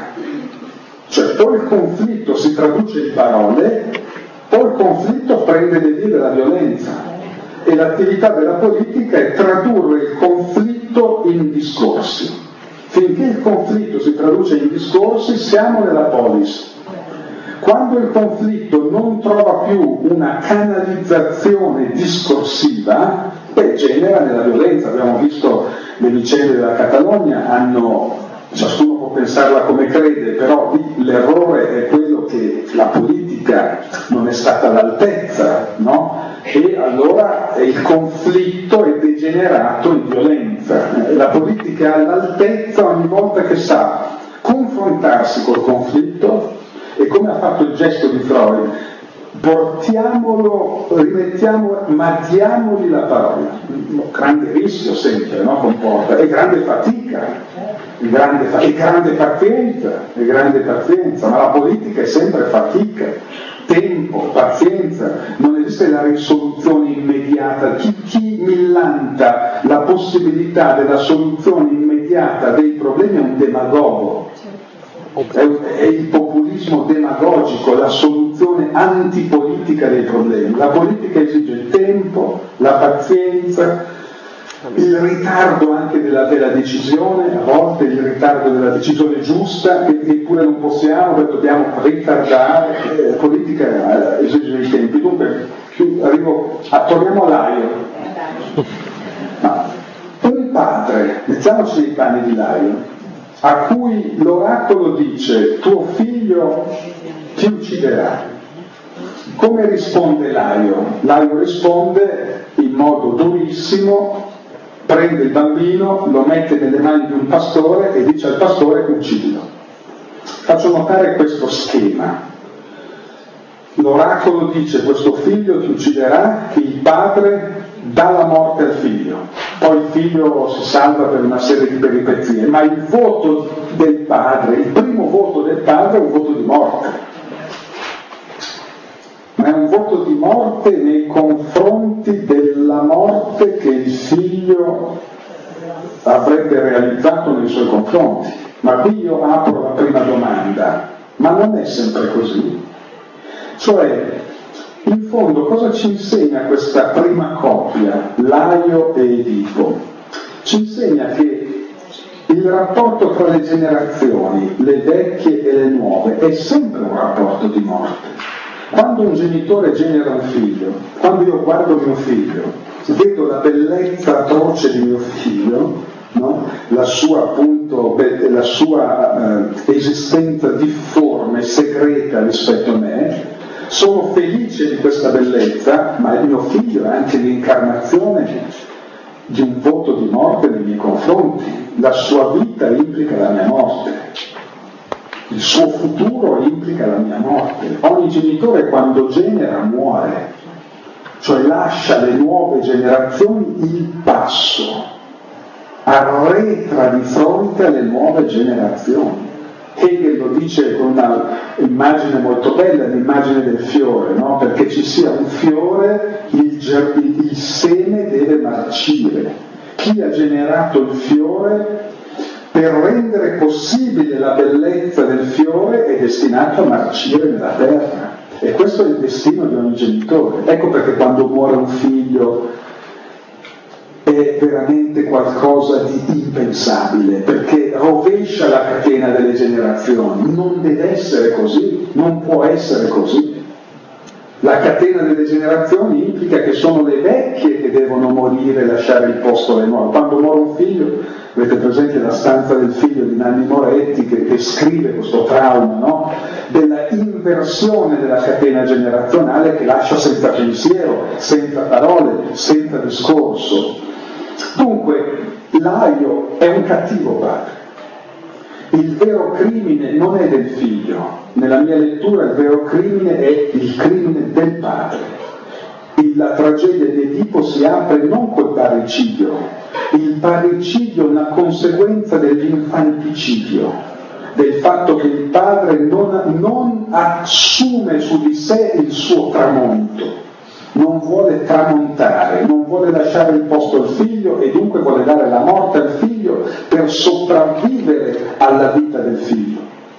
[SPEAKER 4] Cioè, o il conflitto si traduce in parole, o il conflitto prende le vie della violenza. E l'attività della politica è tradurre il conflitto in discorsi. Finché il conflitto si traduce in discorsi, siamo nella polis. Quando il conflitto non trova più una canalizzazione discorsiva, beh, genera nella violenza. Abbiamo visto le vicende della Catalogna, hanno, ciascuno può pensarla come crede, però l'errore è quello che la politica non è stata all'altezza, no? E allora il conflitto è degenerato in violenza. La politica è all'altezza ogni volta che sa confrontarsi col conflitto, e come ha fatto il gesto di Freud, portiamolo, rimettiamo, ma diamogli la parola. Grande rischio sempre, no? Comporta, e grande fatica, grande, e grande pazienza, e grande pazienza, ma la politica è sempre fatica, tempo, pazienza, non esiste la risoluzione immediata. Chi, chi millanta la possibilità della soluzione immediata dei problemi è un demagogo, è, è il populismo demagogico, la soluzione antipolitica dei problemi. La politica esige il tempo, la pazienza, il ritardo anche della, della decisione, a volte il ritardo della decisione giusta, che eppure non possiamo, perché dobbiamo ritardare. La eh, politica eh, esige dei tempi. Dunque, arrivo a, torniamo all'Aio. Ma quel padre, mettiamoci nei panni di Laio, a cui l'oracolo dice tuo figlio ti ucciderà. Come risponde Laio? Laio risponde in modo durissimo, prende il bambino, lo mette nelle mani di un pastore e dice al pastore uccidilo. Faccio notare questo schema. L'oracolo dice questo figlio ti ucciderà, il padre dà la morte al figlio, poi il figlio si salva per una serie di peripezie, ma il voto del padre, il primo voto del padre è un voto di morte. Ma è un voto di morte nei confronti della morte che il figlio avrebbe realizzato nei suoi confronti. Ma qui io apro la prima domanda: ma non è sempre così? Cioè, in fondo cosa ci insegna questa prima coppia, Laio e Edipo? Ci insegna che il rapporto tra le generazioni, le vecchie e le nuove, è sempre un rapporto di morte. Quando un genitore genera un figlio, quando io guardo mio figlio, vedo la bellezza atroce di mio figlio, no? la sua, appunto, la sua eh, esistenza difforme, segreta rispetto a me, sono felice di questa bellezza, ma il mio figlio è anche l'incarnazione di un voto di morte nei miei confronti. La sua vita implica la mia morte. Il suo futuro implica la mia morte. Ogni genitore quando genera muore, cioè lascia alle nuove generazioni il passo, arretra di fronte alle nuove generazioni. Hegel lo dice con un'immagine molto bella, l'immagine del fiore, no? Perché ci sia un fiore, il, il, il seme deve marcire. Chi ha generato il fiore, per rendere possibile la bellezza del fiore, è destinato a marcire nella terra. E questo è il destino di ogni genitore. Ecco perché quando muore un figlio è veramente qualcosa di impensabile, perché rovescia la catena delle generazioni. Non deve essere così, non può essere così. La catena delle generazioni implica che sono le vecchie che devono morire e lasciare il posto alle nuove. Quando muore un figlio, avete presente la stanza del figlio di Nanni Moretti che descrive questo trauma, no? Della inversione della catena generazionale che lascia senza pensiero, senza parole, senza discorso. Dunque, Laio è un cattivo padre. Il vero crimine non è del figlio. Nella mia lettura il vero crimine è il crimine del padre. La tragedia di Edipo si apre non col parricidio. Il parricidio è una conseguenza dell'infanticidio, del fatto che il padre non, non assume su di sé il suo tramonto, non vuole tramontare, non vuole lasciare il posto al figlio e dunque vuole dare la morte al figlio per sopravvivere alla vita del figlio.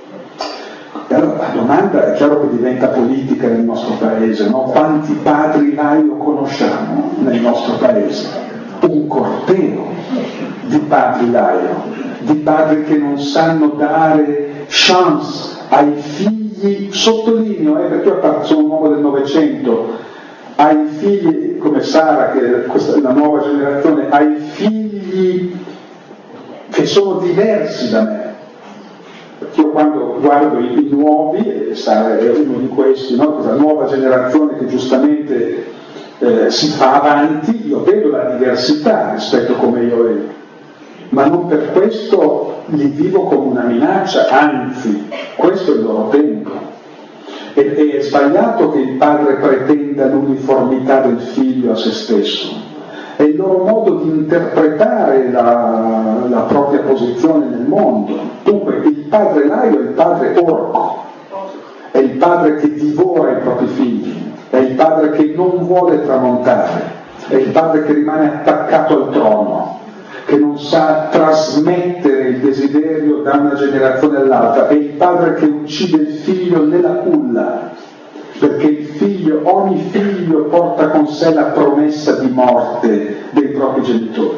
[SPEAKER 4] E allora la domanda è chiaro che diventa politica nel nostro paese, no? Quanti padri Laio conosciamo nel nostro paese? Un corteo di padri Laio, di padri che non sanno dare chance ai figli, sottolineo, eh, perché io sono un uomo del Novecento, ai figli come Sara, che questa è la nuova generazione, ai figli che sono diversi da me. Io quando guardo i, i nuovi, e Sara è uno di questi, no? Questa nuova generazione che giustamente eh, si fa avanti, io vedo la diversità rispetto a come io ero, ma non per questo li vivo come una minaccia, anzi, questo è il loro tempo. E è sbagliato che il padre pretenda l'uniformità del figlio a se stesso. È il loro modo di interpretare la, la propria posizione nel mondo. Dunque il padre Laio è il padre orco, è il padre che divora i propri figli, è il padre che non vuole tramontare, è il padre che rimane attaccato al trono, che non sa trasmettere il desiderio da una generazione all'altra, è il padre che uccide il figlio nella culla, perché il figlio, ogni figlio porta con sé la promessa di morte dei propri genitori.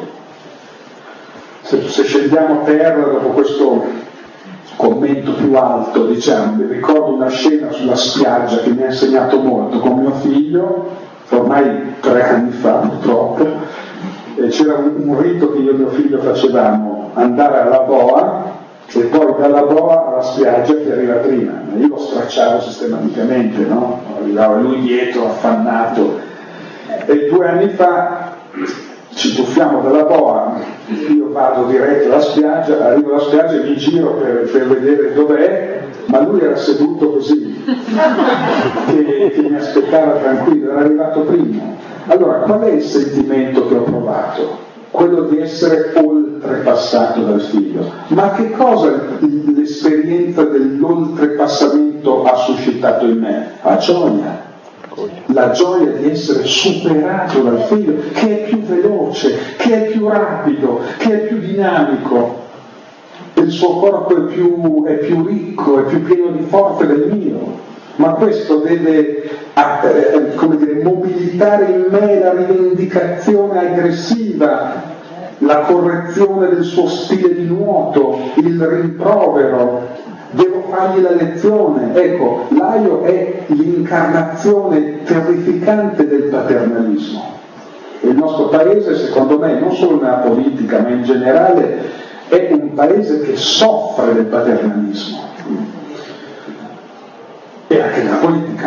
[SPEAKER 4] Se, se scendiamo a terra dopo questo commento più alto, diciamo, mi ricordo una scena sulla spiaggia che mi ha insegnato molto con mio figlio, ormai tre anni fa purtroppo, e c'era un, un rito che io e mio figlio facevamo, andare alla boa e poi dalla boa alla spiaggia che arriva prima. Io lo stracciavo sistematicamente, no? Arrivava lui dietro, affannato, e due anni fa ci tuffiamo dalla boa, io vado diretto alla spiaggia, arrivo alla spiaggia e mi giro per, per vedere dov'è, ma lui era seduto così, che, che mi aspettava tranquillo, era arrivato prima. Allora, qual è il sentimento che ho provato? Quello di essere oltrepassato dal figlio. Ma che cosa l'esperienza dell'oltrepassamento ha suscitato in me? La gioia. La gioia di essere superato dal figlio, che è più veloce, che è più rapido, che è più dinamico. Il suo corpo è più, è più ricco, è più pieno di forza del mio. Ma questo deve eh, come dire, mobilitare in me la rivendicazione aggressiva, la correzione del suo stile di nuoto, il rimprovero, devo fargli la lezione. Ecco, Laio è l'incarnazione terrificante del paternalismo. E il nostro paese, secondo me, non solo nella politica, ma in generale, è un paese che soffre del paternalismo. E anche nella politica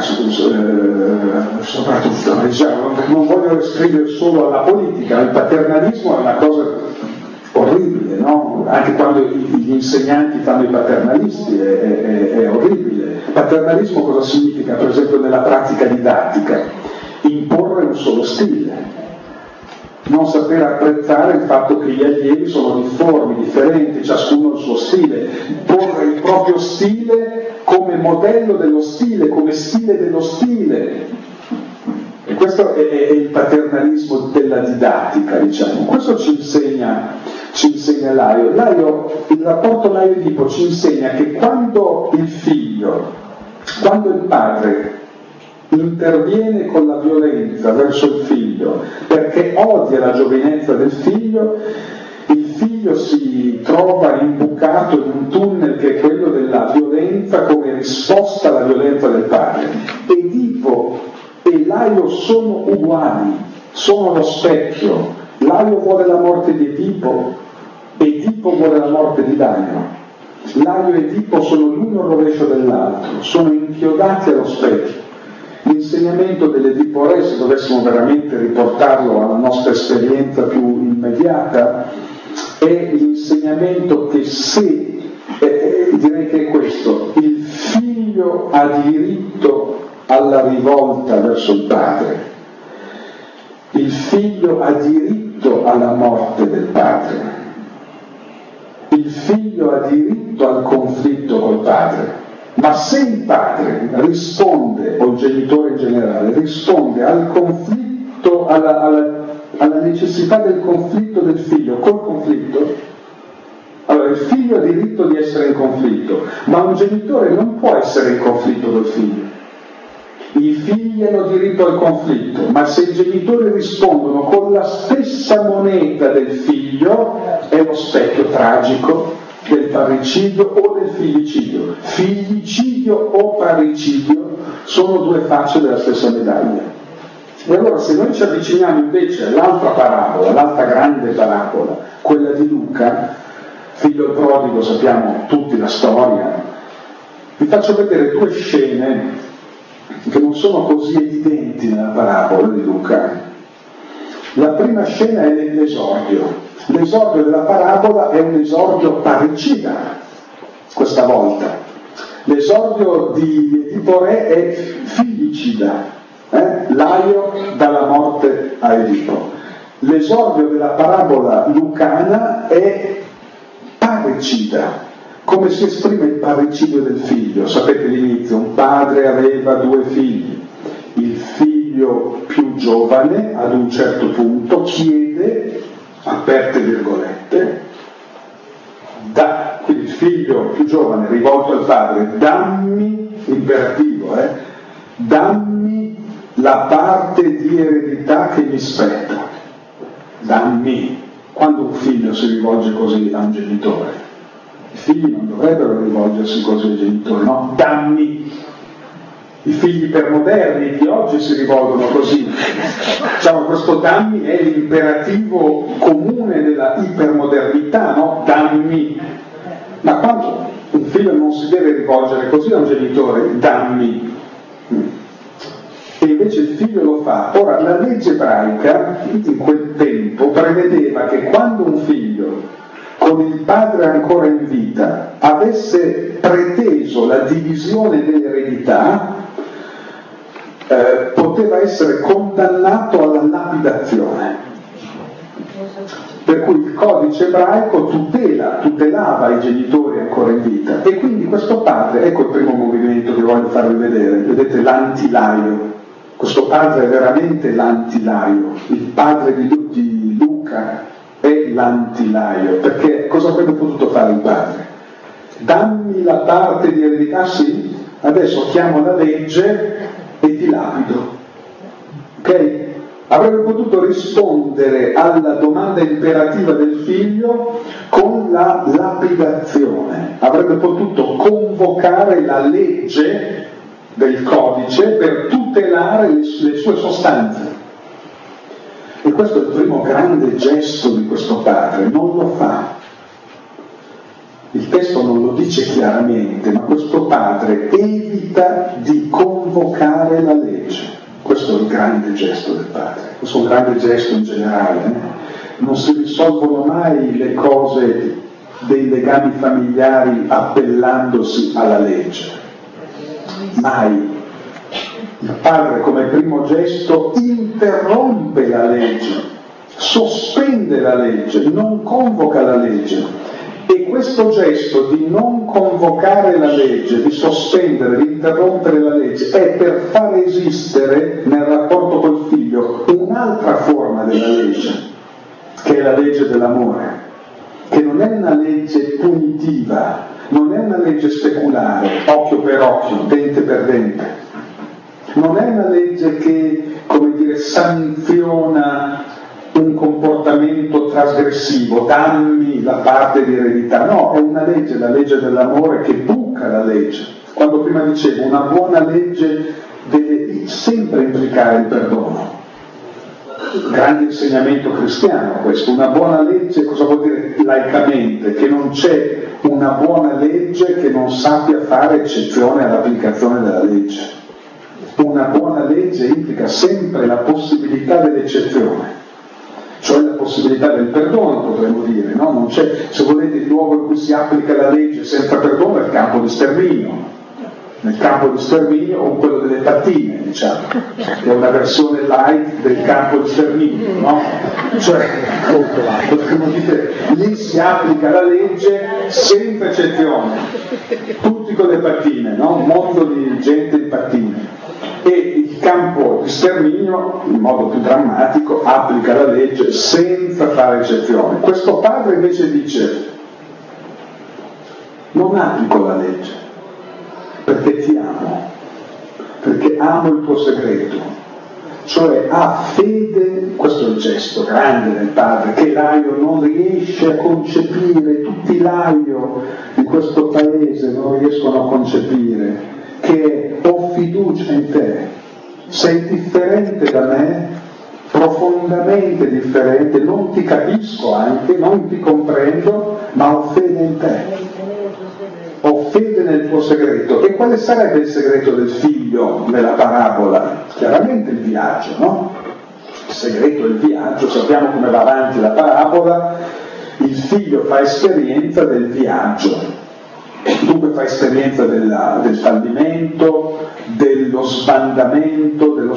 [SPEAKER 4] soprattutto, diciamo, non voglio scrivere solo alla politica, il paternalismo è una cosa orribile, no? Anche quando gli insegnanti fanno i paternalisti è, è, è orribile. Paternalismo cosa significa? Per esempio nella pratica didattica, imporre un solo stile, non saper apprezzare il fatto che gli allievi sono difformi, differenti, ciascuno ha il suo stile, porre il proprio stile come modello dello stile, come stile dello stile. E questo è, è il paternalismo della didattica, diciamo. Questo ci insegna, ci insegna Laio. Laio, il rapporto Laio-Edipo ci insegna che quando il figlio, quando il padre interviene con la violenza verso il figlio perché odia la giovinezza del figlio, il figlio si trova imbucato in un tunnel che è quello della violenza come risposta alla violenza del padre. Edipo e Laio sono uguali, sono lo specchio. Laio vuole la morte di Edipo, Edipo vuole la morte di Laio. Laio e Edipo sono l'uno al rovescio dell'altro, sono inchiodati allo specchio. L'insegnamento dell'Edipo Re, se dovessimo veramente riportarlo alla nostra esperienza più immediata, è l'insegnamento che se, eh, direi che è questo, il figlio ha diritto alla rivolta verso il padre, il figlio ha diritto alla morte del padre, il figlio ha diritto al conflitto col padre. Ma se il padre risponde, o il genitore in generale, risponde al conflitto, alla, alla, alla necessità del conflitto del figlio col conflitto, allora il figlio ha diritto di essere in conflitto, ma un genitore non può essere in conflitto col figlio. I figli hanno diritto al conflitto, ma se i genitori rispondono con la stessa moneta del figlio, è lo specchio tragico del parricidio o del figlicidio. Figlicidio o parricidio sono due facce della stessa medaglia. E allora se noi ci avviciniamo invece all'altra parabola, l'altra grande parabola, quella di Luca, figlio prodigo, sappiamo tutti la storia, vi faccio vedere due scene che non sono così evidenti nella parabola di Luca. La prima scena è l'esordio. L'esordio della parabola è un esordio parricida, questa volta. L'esordio di Edipo Re è figlицida, eh? Laio dà la morte a Edipo. L'esordio della parabola lucana è parricida. Come si esprime il parricidio del figlio? Sapete l'inizio, un padre aveva due figli, il figlio più giovane ad un certo punto chiede, aperte virgolette, da, quindi il figlio più giovane rivolto al padre, dammi, imperativo, eh, dammi la parte di eredità che mi spetta, dammi. Quando un figlio si rivolge così a un genitore? I figli non dovrebbero rivolgersi così ai genitori, no? Dammi. I figli ipermoderni di oggi si rivolgono così. Diciamo, questo dammi è l'imperativo comune della ipermodernità, no? Dammi. Ma quando un figlio non si deve rivolgere così a un genitore, dammi. E invece il figlio lo fa. Ora, la legge ebraica in quel tempo prevedeva che quando un figlio con il padre ancora in vita avesse preteso la divisione dell'eredità, eh, poteva essere condannato alla lapidazione. Per cui il codice ebraico tutela, tutelava i genitori ancora in vita. E quindi questo padre, ecco il primo movimento che voglio farvi vedere, vedete l'antilaio. Questo padre è veramente l'antilaio, il padre di, di Luca è l'antilaio, perché cosa avrebbe potuto fare il padre? Dammi la parte di eredità, sì, adesso chiamo la legge e ti lapido, ok? Avrebbe potuto rispondere alla domanda imperativa del figlio con la lapidazione, avrebbe potuto convocare la legge del codice per tutelare le, le sue sostanze. E questo è il primo grande gesto di questo padre, non lo fa. Il testo non lo dice chiaramente, ma questo padre evita di convocare la legge. Questo è il grande gesto del padre, questo è un grande gesto in generale. Eh? Non si risolvono mai le cose dei legami familiari appellandosi alla legge. Mai. Il padre come primo gesto interrompe la legge, sospende la legge, non convoca la legge. E questo gesto di non convocare la legge, di sospendere, di interrompere la legge, è per far esistere nel rapporto col figlio un'altra forma della legge, che è la legge dell'amore, che non è una legge punitiva, non è una legge speculare, occhio per occhio, dente per dente. Non è una legge che, come dire, sanziona un comportamento trasgressivo, dammi la parte di eredità. No, è una legge, la legge dell'amore, che buca la legge. Quando prima dicevo, una buona legge deve sempre implicare il perdono. Grande insegnamento cristiano questo. Una buona legge, cosa vuol dire laicamente? Che non c'è una buona legge che non sappia fare eccezione all'applicazione della legge. Una buona legge implica sempre la possibilità dell'eccezione, cioè la possibilità del perdono, potremmo dire, no? Non c'è, se volete, il luogo in cui si applica la legge senza perdono è il campo di sterminio. Nel campo di sterminio o quello delle pattine, diciamo, che è una versione light del campo di sterminio, no? Cioè, potremmo dire, lì si applica la legge senza eccezione, tutti con le pattine, no? Un mondo di gente in pattine. E il campo di sterminio, in modo più drammatico, applica la legge senza fare eccezione. Questo padre invece dice: non applico la legge, perché ti amo, perché amo il tuo segreto. Cioè ha fede, questo è il gesto grande del padre, che Laio non riesce a concepire, tutti Laio di questo paese non riescono a concepire, che ho fiducia in te, sei differente da me, profondamente differente, non ti capisco anche, non ti comprendo, ma ho fede in te, ho fede nel tuo segreto. E quale sarebbe il segreto del figlio nella parabola? Chiaramente il viaggio, no? Il segreto è il viaggio, sappiamo come va avanti la parabola, il figlio fa esperienza del viaggio. Dunque fa esperienza della, del fallimento, dello sbandamento, dello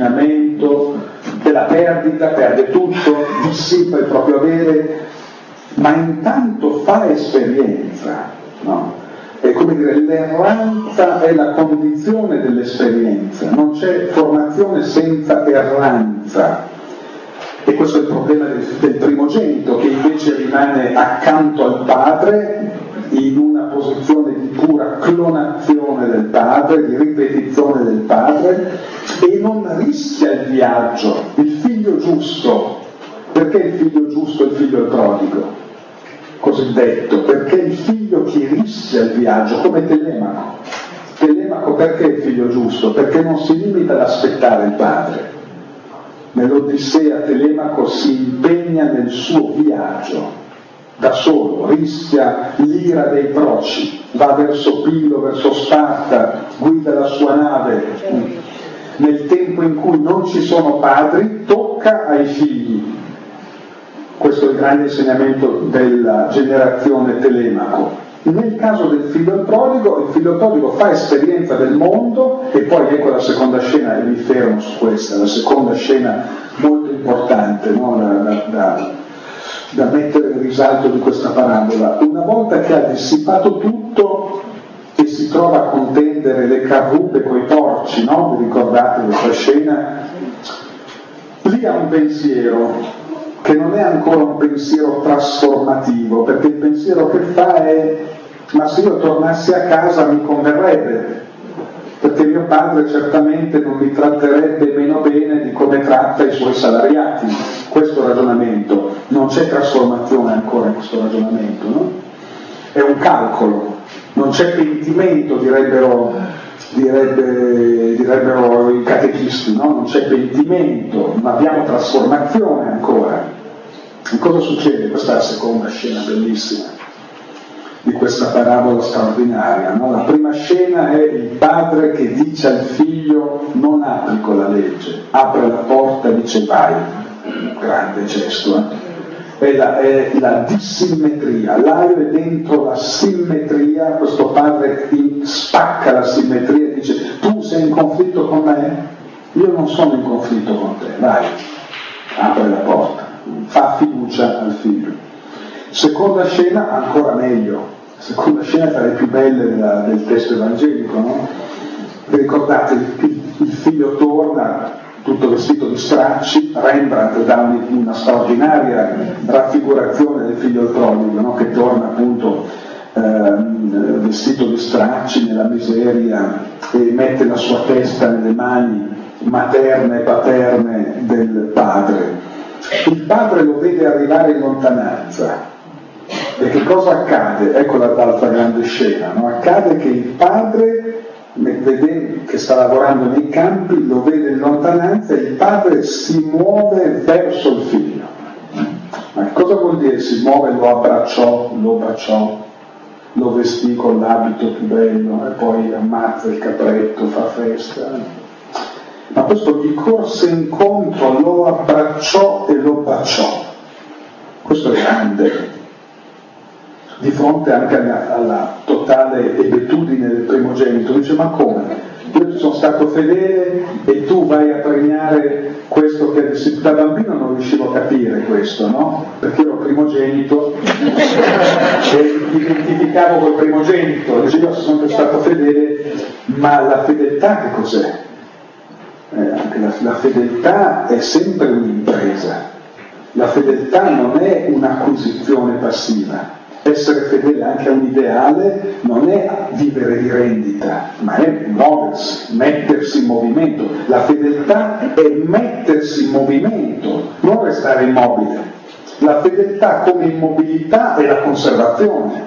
[SPEAKER 4] sconfinamento, della perdita, perde tutto, dissipa il proprio avere, ma intanto fa esperienza, no? È come dire, l'erranza è la condizione dell'esperienza, non c'è formazione senza erranza. E questo è il problema del, del primogenito, che invece rimane accanto al padre in una posizione di pura clonazione del padre, di ripetizione del padre, e non rischia il viaggio. Il figlio giusto, perché il figlio giusto è il figlio prodigo? Cosiddetto, perché il figlio che rischia il viaggio, come Telemaco. Telemaco perché è il figlio giusto? Perché non si limita ad aspettare il padre. Nell'Odissea Telemaco si impegna nel suo viaggio, da solo, rischia l'ira dei proci, va verso Pilo, verso Sparta, guida la sua nave. Nel tempo in cui non ci sono padri, tocca ai figli. Questo è il grande insegnamento della generazione Telemaco. Nel caso del figlio prodigo, il figlio prodigo fa esperienza del mondo, e poi ecco la seconda scena, e mi fermo su questa, la seconda scena molto importante, no? da, da, da mettere in risalto di questa parabola. Una volta che ha dissipato tutto e si trova a contendere le carrubbe coi porci, no? Vi ricordate questa scena? Lì ha un pensiero che non è ancora un pensiero trasformativo, perché il pensiero che fa è: ma se io tornassi a casa mi converrebbe, perché mio padre certamente non mi tratterebbe meno bene di come tratta i suoi salariati. Questo ragionamento, non c'è trasformazione ancora in questo ragionamento, no? È un calcolo, non c'è pentimento, direbbero, direbbe, direbbero i catechisti, no? Non c'è pentimento, ma abbiamo trasformazione ancora. E cosa succede? Questa è la seconda scena bellissima di questa parabola straordinaria, no? La prima scena è il padre che dice al figlio: non apri con la legge, apre la porta e dice vai. Grande gesto, eh? È la, è la dissimmetria, l'aio è dentro la simmetria. Questo padre spacca la simmetria e dice: tu sei in conflitto con me? Io non sono in conflitto con te, vai, apre la porta, fa fiducia al figlio. Seconda scena, ancora meglio, seconda scena tra le più belle della, del testo evangelico, no? Vi ricordate, il, il figlio torna tutto vestito di stracci, Rembrandt dà una straordinaria raffigurazione del figlio prodigo, no? Che torna appunto eh, vestito di stracci nella miseria e mette la sua testa nelle mani materne e paterne del padre. Il padre lo vede arrivare in lontananza. E che cosa accade? Ecco l'altra grande scena, no? Accade che il padre, vede che sta lavorando nei campi, lo vede in lontananza e il padre si muove verso il figlio. Ma cosa vuol dire si muove? Lo abbracciò, lo baciò, lo vestì con l'abito più bello e poi ammazza il capretto, fa festa. Ma questo gli corse incontro, lo abbracciò e lo baciò. Questo è grande. Di fronte anche alla, alla totale ebetudine del primogenito, dice: ma come? Io ti sono stato fedele e tu vai a premiare questo che da bambino non riuscivo a capire questo, no? Perché ero primogenito e mi identificavo col primogenito, dice: io sono sempre stato fedele, ma la fedeltà che cos'è? Eh, anche la, la fedeltà è sempre un'impresa, la fedeltà non è un'acquisizione passiva. Essere fedele anche a un ideale non è vivere di rendita, ma è muoversi, mettersi in movimento. La fedeltà è mettersi in movimento, non restare immobile. La fedeltà come immobilità è la conservazione,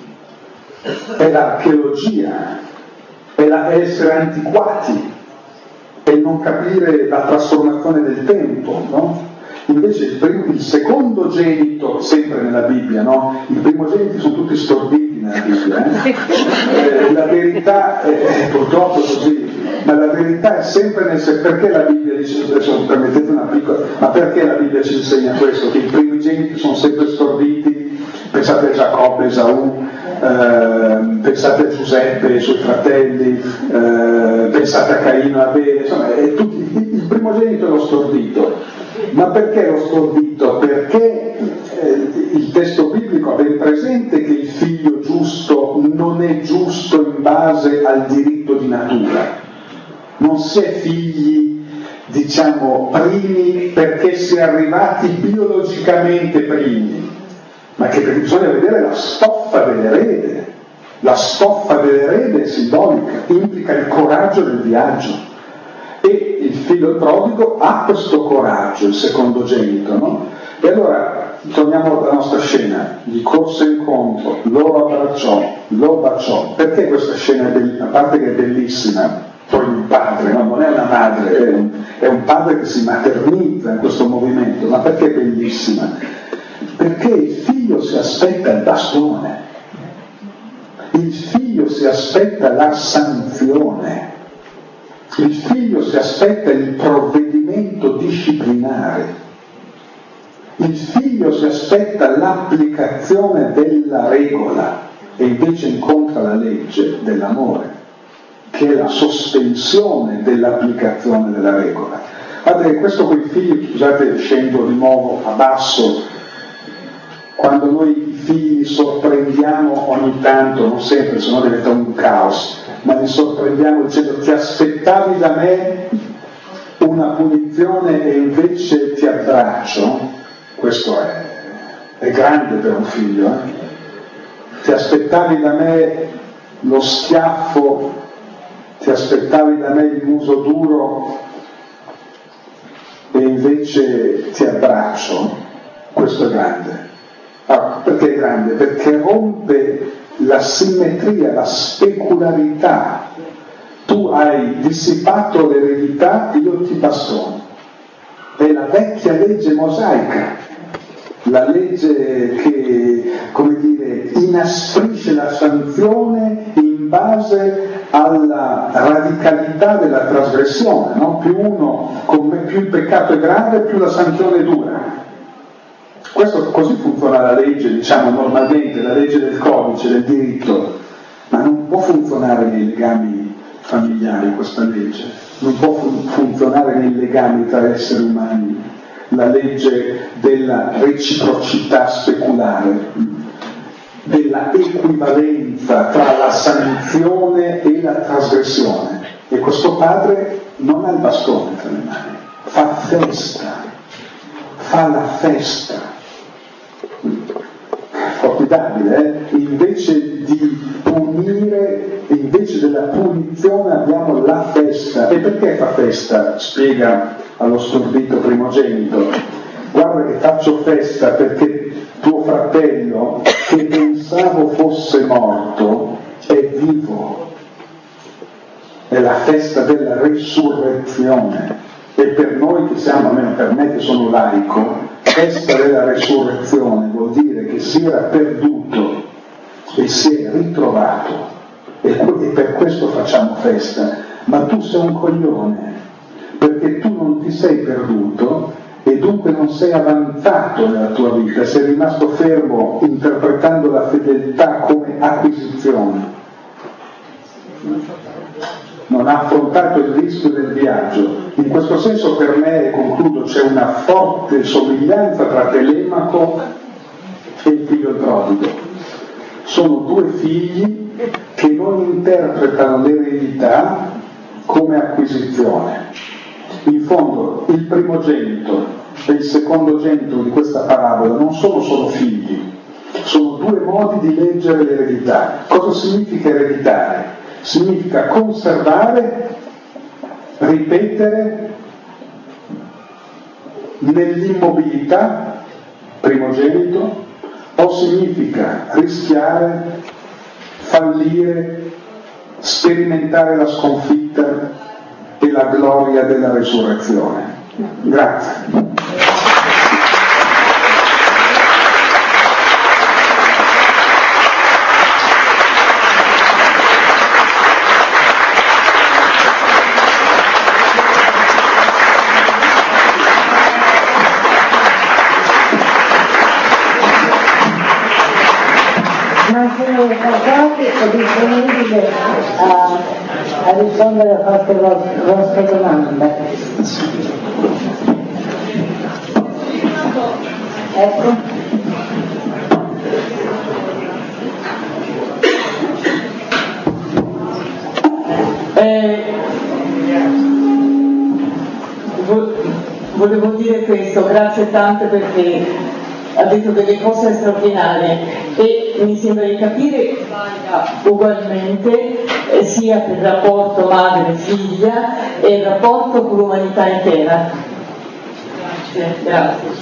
[SPEAKER 4] è l'archeologia, è, la, è essere antiquati, è non capire la trasformazione del tempo, no? Invece il, primo, il secondogenito, sempre nella Bibbia, no? I primogeniti sono tutti storditi nella Bibbia, eh? Eh, la verità è, purtroppo è così, ma la verità è sempre nel sé. Perché la Bibbia dice, adesso permettete una piccola, ma perché la Bibbia ci insegna questo? Che i primogeniti sono sempre storditi? Pensate a Giacobbe, Esaù, eh, pensate a Giuseppe e i suoi fratelli, eh, pensate a Caino e Abele, insomma, è tutti, il primogenito è lo stordito. Ma perché lo stordito? Perché eh, il testo è giusto in base al diritto di natura. Non si è figli, diciamo, primi perché si è arrivati biologicamente primi, ma che perché bisogna vedere la stoffa dell'erede. La stoffa dell'erede è simbolica, implica il coraggio del viaggio. E il figlio prodigo ha questo coraggio, il secondogenito, no? E allora torniamo alla nostra scena, gli corse incontro, lo abbracciò, lo baciò. Perché questa scena è bellissima? A parte che è bellissima, poi un padre, no? Non è una madre, è un, è un padre che si maternizza in questo movimento, ma perché è bellissima? Perché il figlio si aspetta il bastone, il figlio si aspetta la sanzione, il figlio si aspetta il provvedimento disciplinare. Il figlio si aspetta l'applicazione della regola e invece incontra la legge dell'amore, che è la sospensione dell'applicazione della regola. Guardate, questo con i figli, scusate, scendo di nuovo a basso, quando noi i figli sorprendiamo ogni tanto, non sempre, se no diventa un caos, ma li sorprendiamo dicendo: ti aspettavi da me una punizione e invece ti abbraccio. Questo è, è grande per un figlio, eh? Ti aspettavi da me lo schiaffo, ti aspettavi da me il muso duro e invece ti abbraccio. Questo è grande. Ah, perché è grande? Perché rompe la simmetria, la specularità. Tu hai dissipato l'eredità, io ti bastono. È la vecchia legge mosaica, la legge che, come dire, inasprisce la sanzione in base alla radicalità della trasgressione, no? Più uno, più il peccato è grave, più la sanzione è dura. Questo, così funziona la legge, diciamo, normalmente, la legge del codice, del diritto, ma non può funzionare nei legami familiari questa legge, non può fun- funzionare nei legami tra esseri umani, la legge della reciprocità speculare, della equivalenza tra la sanzione e la trasgressione. E questo padre non ha il bastone tra le mani, fa festa, fa la festa. Formidabile, eh? Invece di punire, invece della punizione abbiamo la festa. E perché fa festa? Spiega allo stordito primogenito: guarda che faccio festa perché tuo fratello, che pensavo fosse morto, è vivo. È la festa della risurrezione. E per noi che siamo, almeno per me che sono laico, festa della resurrezione vuol dire che si era perduto e si è ritrovato, e, e per questo facciamo festa. Ma tu sei un coglione, perché tu non ti sei perduto e dunque non sei avanzato nella tua vita, sei rimasto fermo interpretando la fedeltà come acquisizione. Non ha affrontato il rischio del viaggio. In questo senso, per me, e concludo, c'è una forte somiglianza tra Telemaco e il figlio prodigo. Sono due figli che non interpretano l'eredità come acquisizione. In fondo, il primogenito e il secondogenito di questa parabola non sono solo figli, sono due modi di leggere l'eredità. Cosa significa ereditare? Significa conservare, ripetere nell'immobilità, primogenito, o significa rischiare, fallire, sperimentare la sconfitta e la gloria della resurrezione. Grazie.
[SPEAKER 1] È disponibile a, a rispondere a qualche vostra, vostra domanda. Ecco.
[SPEAKER 2] volevo dire questo, grazie tante perché ha detto delle cose straordinarie e mi sembra di capire che valga ugualmente eh, sia per il rapporto madre-figlia e il rapporto con l'umanità intera. Grazie, grazie.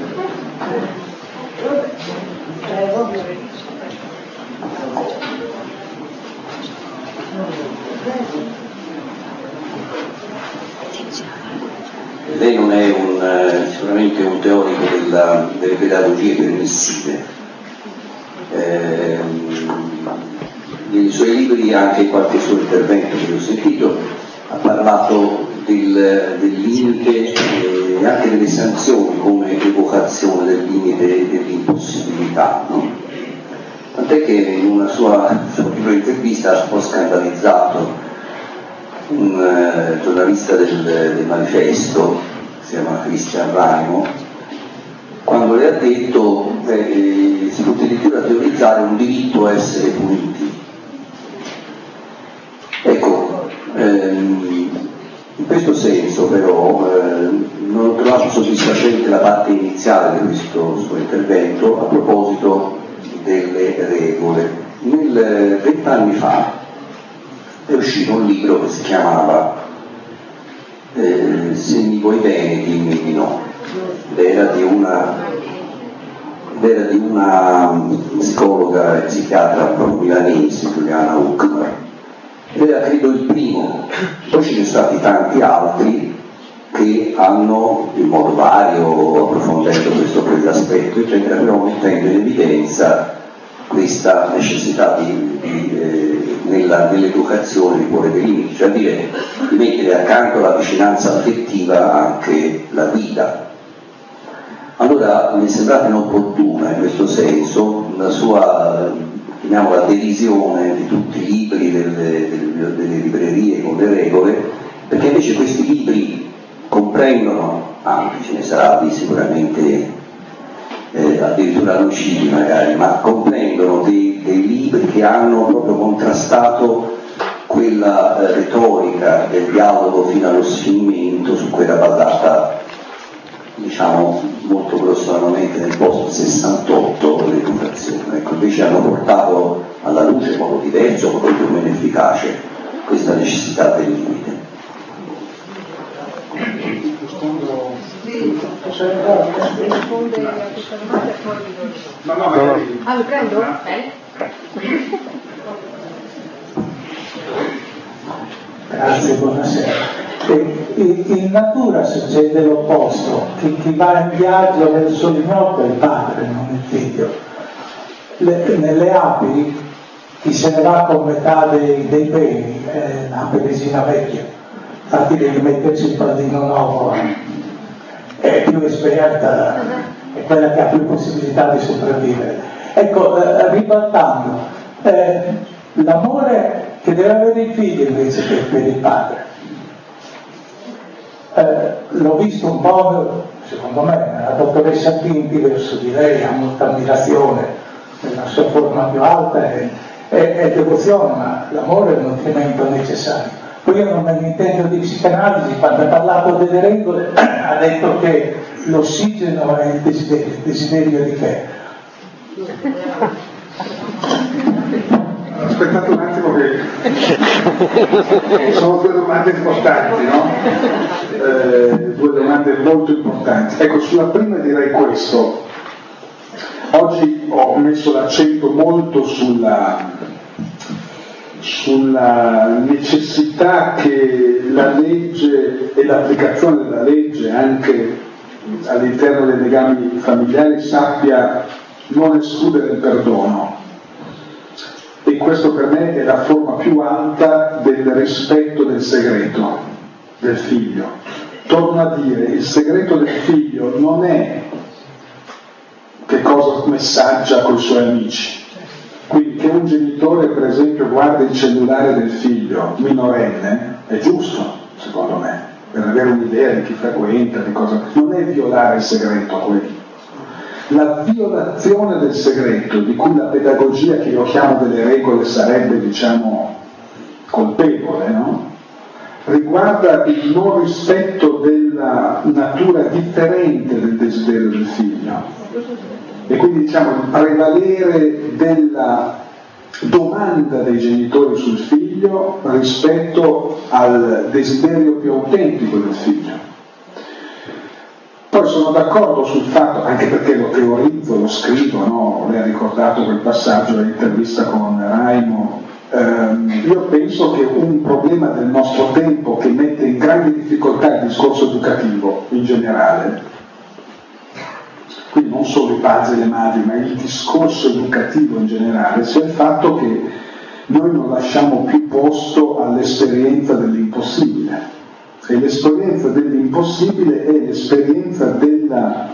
[SPEAKER 6] Lei non è un, eh, sicuramente un teorico della, delle pedagogie permissive. Eh, nei suoi libri, anche in qualche suo intervento che ho sentito, ha parlato del, del limite e eh, anche delle sanzioni come evocazione del limite e dell'impossibilità, no? Tant'è che in una sua, sua prima intervista ha un po' scandalizzato un eh, giornalista del, del Manifesto, si chiama Cristian Raimo, quando le ha detto eh, si può addirittura teorizzare un diritto a essere puniti. Ecco, ehm, in questo senso però eh, non ho trovato soddisfacente la parte iniziale di questo suo intervento a proposito delle regole. Nel, vent'anni fa è uscito un libro che si chiamava eh, Se mi vuoi bene dimmi di no, ed era di una, ed era di una psicologa e psichiatra proprio milanese, Giuliana Huckmer, ed era credo il primo. Poi ci sono stati tanti altri che hanno in modo vario, approfondendo questo aspetto eccetera, però mettendo in evidenza questa necessità di, di, eh, nella, nell'educazione di porre dei limiti, cioè dire di mettere accanto alla vicinanza affettiva anche la guida. Allora mi è sembrata inopportuna in questo senso la sua, chiamiamola, derisione di tutti i libri delle, delle, delle librerie con le regole, perché invece questi libri comprendono, anche ce ne sarà di sicuramente Eh, addirittura nocivi magari, ma comprendono dei, dei libri che hanno proprio contrastato quella eh, retorica del dialogo fino allo sfinimento su cui era basata, diciamo molto grossolanamente nel post sessantotto l'educazione. Ecco, invece hanno portato alla luce in modo diverso, molto più meno efficace, questa necessità del limite.
[SPEAKER 7] Risponde a questa domanda e poi
[SPEAKER 4] no, no, magari...
[SPEAKER 7] ah, lo prendo? Bene.
[SPEAKER 8] Grazie, buonasera. In natura succede l'opposto, chi, chi va in viaggio verso il nord è il padre, non il figlio. Le, nelle api chi se ne va con metà dei, dei beni è una peresina vecchia, infatti devi metterci il padrino nuovo, è più esperta, è quella che ha più possibilità di sopravvivere. Ecco, eh, ribaltando, eh, l'amore che deve avere il figlio invece che per il padre. Eh, l'ho visto un po', secondo me, la dottoressa Pimpi verso di lei ha molta ammirazione nella sua forma più alta e, e, e devozione, ma l'amore è un nutrimento necessario. Poi io non me ne intendo di psicanalisi, quando ha parlato delle regole ha detto che l'ossigeno è il desiderio, il desiderio di che?
[SPEAKER 4] Aspettate un attimo che sono due domande importanti, no? Eh, due domande molto importanti. Ecco, sulla prima direi questo. Oggi ho messo l'accento molto sulla, sulla necessità che la legge e l'applicazione della legge anche all'interno dei legami familiari sappia non escludere il perdono. E questo per me è la forma più alta del rispetto del segreto del figlio. Torno a dire, il segreto del figlio non è che cosa messaggia con i suoi amici. Quindi che un genitore per esempio guardi il cellulare del figlio minorenne è giusto, secondo me, per avere un'idea di chi frequenta, di cosa. Non è violare il segreto quello. La violazione del segreto, di cui la pedagogia che io chiamo delle regole sarebbe, diciamo, colpevole, no? Riguarda il non rispetto del della natura differente del desiderio del figlio, e quindi diciamo il prevalere della domanda dei genitori sul figlio rispetto al desiderio più autentico del figlio. Poi sono d'accordo sul fatto, anche perché lo teorizzo, lo scrivo, no? Lei ha ricordato quel passaggio dell'intervista con Raimo. ehm, io penso che un problema del nostro tempo che mette in grande difficoltà il discorso educativo in generale, quindi non solo i padri e le madri, ma il discorso educativo in generale, sia il fatto che noi non lasciamo più posto all'esperienza dell'impossibile. E l'esperienza dell'impossibile è l'esperienza della,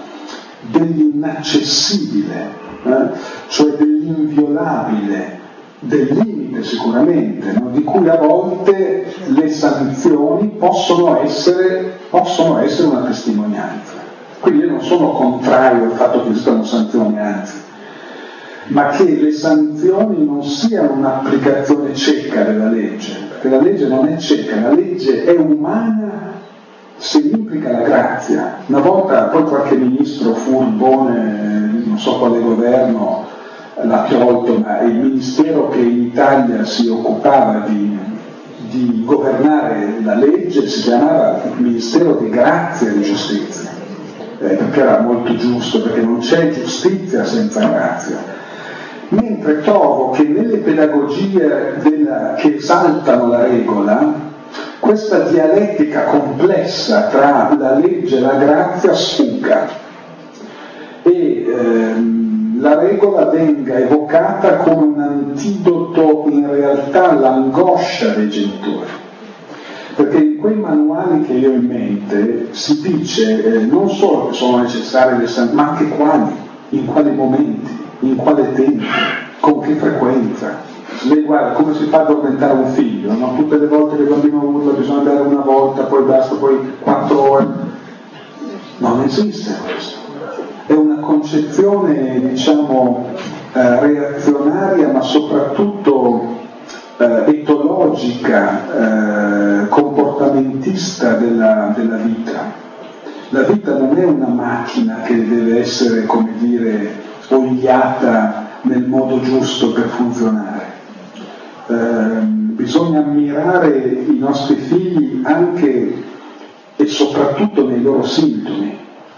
[SPEAKER 4] dell'inaccessibile, eh? cioè dell'inviolabile, del limite sicuramente, no? Di cui a volte le sanzioni possono essere, possono essere una testimonianza. Quindi io non sono contrario al fatto che esistano sanzioni, anzi, ma che le sanzioni non siano un'applicazione cieca della legge, perché la legge non è cieca, la legge è umana se implica la grazia. Una volta poi qualche ministro furbone, non so quale governo, l'ha tolto, ma il ministero che in Italia si occupava di, di governare la legge si chiamava il Ministero di Grazia e di Giustizia, eh, perché era molto giusto, perché non c'è giustizia senza grazia. Mentre trovo che nelle pedagogie della, che esaltano la regola, questa dialettica complessa tra la legge e la grazia sfugga e ehm, la regola venga evocata come un antidoto in realtà all'angoscia dei genitori. Perché in quei manuali che io ho in mente si dice eh, non solo che sono necessarie le sanzioni, ma anche quali, in quali momenti, in quale tempo, con che frequenza. Lei guarda come si fa ad addormentare un figlio, no? Tutte le volte che il bambino urla bisogna dare una volta, poi basta, poi quattro ore. Non esiste questo. È una concezione, diciamo, eh, reazionaria, ma soprattutto eh, etologica, eh, comportamentista della, della vita. La vita non è una macchina che deve essere, come dire, oliata nel modo giusto per funzionare. Eh, bisogna ammirare i nostri figli anche e soprattutto nei loro sintomi.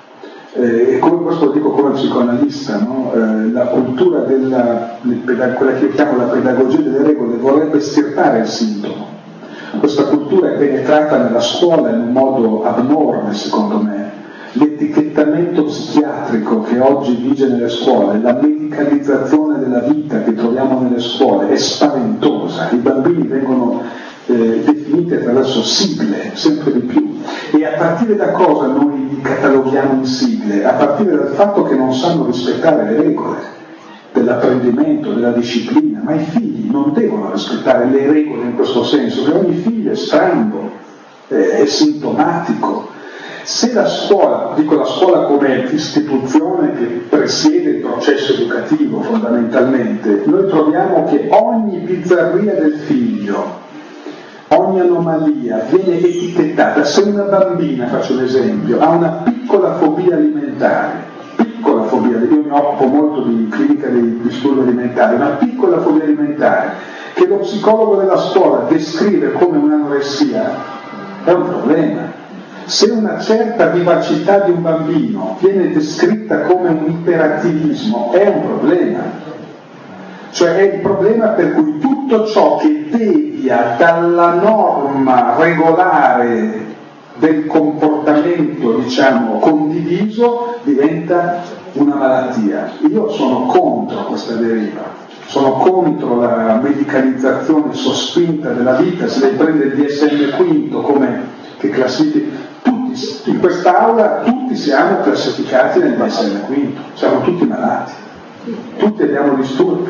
[SPEAKER 4] Eh, e come questo lo dico come psicoanalista, no? eh, la cultura della, quella che io chiamo la pedagogia delle regole vorrebbe estirpare il sintomo. Questa cultura è penetrata nella scuola in un modo abnorme, secondo me. L'etichettamento psichiatrico che oggi vige nelle scuole, la medicalizzazione della vita che troviamo nelle scuole è spaventosa. I bambini vengono eh, definiti attraverso sigle, sempre di più. E a partire da cosa noi li cataloghiamo in sigle? A partire dal fatto che non sanno rispettare le regole dell'apprendimento, della disciplina, ma i figli non devono rispettare le regole in questo senso, che ogni figlio è strambo, eh, è sintomatico. Se la scuola, dico la scuola come istituzione che presiede il processo educativo fondamentalmente, noi troviamo che ogni bizzarria del figlio, ogni anomalia viene etichettata. Se una bambina, faccio l'esempio, ha una piccola fobia alimentare, piccola fobia, io mi occupo molto di clinica dei disturbi alimentari, una piccola fobia alimentare che lo psicologo della scuola descrive come un'anoressia, è un problema. Se una certa vivacità di un bambino viene descritta come un iperattivismo, è un problema. Cioè è il problema per cui tutto ciò che devia dalla norma regolare del comportamento, diciamo, condiviso, diventa una malattia. Io sono contro questa deriva, sono contro la medicalizzazione sospinta della vita. Se lei prende il D S M quinto come che classifica, tutti in quest'aula tutti siamo classificati nel D S M quinto, siamo tutti malati, tutti abbiamo disturbi,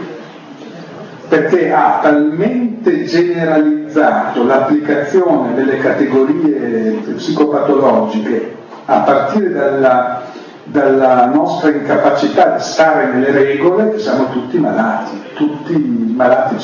[SPEAKER 4] perché ha talmente generalizzato l'applicazione delle categorie psicopatologiche a partire dalla, dalla nostra incapacità di stare nelle regole, che siamo tutti malati, tutti malati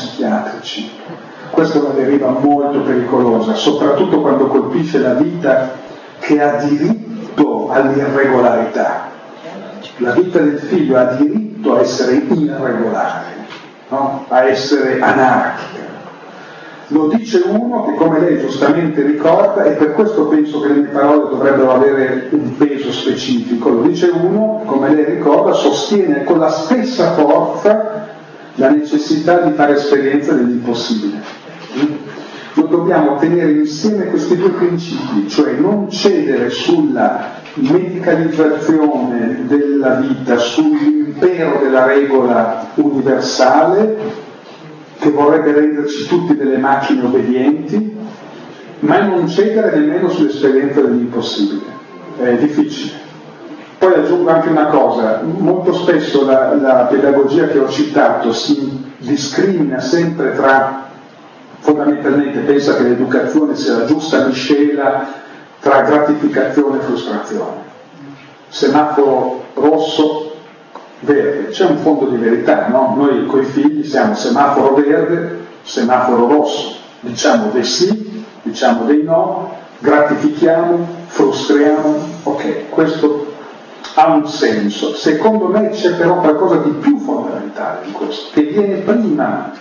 [SPEAKER 4] psichiatrici. Questa è una deriva molto pericolosa, soprattutto quando colpisce la vita che ha diritto all'irregolarità. La vita del figlio ha diritto a essere irregolare, no? A essere anarchica. Lo dice uno che, come lei giustamente ricorda, e per questo penso che le mie parole dovrebbero avere un peso specifico, lo dice uno, come lei ricorda, sostiene con la stessa forza la necessità di fare esperienza dell'impossibile. Noi dobbiamo tenere insieme questi due principi, cioè non cedere sulla medicalizzazione della vita, sull'impero della regola universale, che vorrebbe renderci tutti delle macchine obbedienti, ma non cedere nemmeno sull'esperienza dell'impossibile. È difficile. Poi aggiungo anche una cosa: molto spesso la, la pedagogia che ho citato si discrimina sempre tra, fondamentalmente pensa che l'educazione sia la giusta miscela tra gratificazione e frustrazione. Semaforo rosso, verde, c'è un fondo di verità, no? Noi coi figli siamo semaforo verde, semaforo rosso, diciamo dei sì, diciamo dei no, gratifichiamo, frustriamo, ok, questo ha un senso. Secondo me c'è però qualcosa di più fondamentale in questo, che viene prima,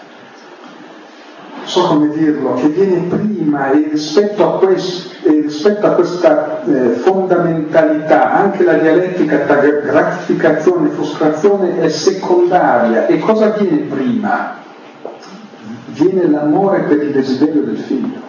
[SPEAKER 4] non so come dirlo, che viene prima e rispetto a, questo, e rispetto a questa eh, fondamentalità anche la dialettica tra gratificazione e frustrazione è secondaria. E cosa viene prima? Viene l'amore per il desiderio del figlio.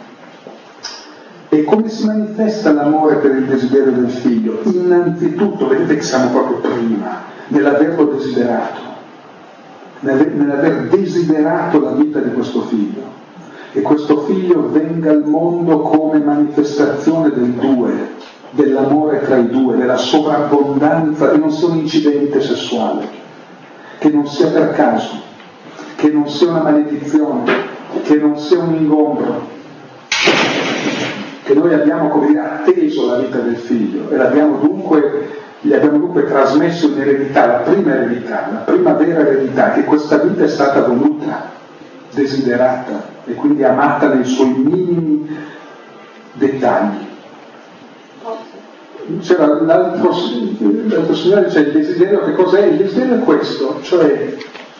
[SPEAKER 4] E come si manifesta l'amore per il desiderio del figlio? Innanzitutto, vedete che siamo proprio prima, nell'averlo desiderato, nell'aver desiderato la vita di questo figlio. E questo figlio venga al mondo come manifestazione del due, dell'amore tra i due, della sovrabbondanza, e non sia un incidente sessuale, che non sia per caso, che non sia una maledizione, che non sia un ingombro, che noi abbiamo, come dire, atteso la vita del figlio e l'abbiamo dunque, gli abbiamo dunque trasmesso in eredità, la prima eredità, la prima vera eredità, che questa vita è stata voluta, desiderata e quindi amata nei suoi minimi dettagli. C'era l'altro, l'altro signore dice: il desiderio che cos'è? Il desiderio è questo, cioè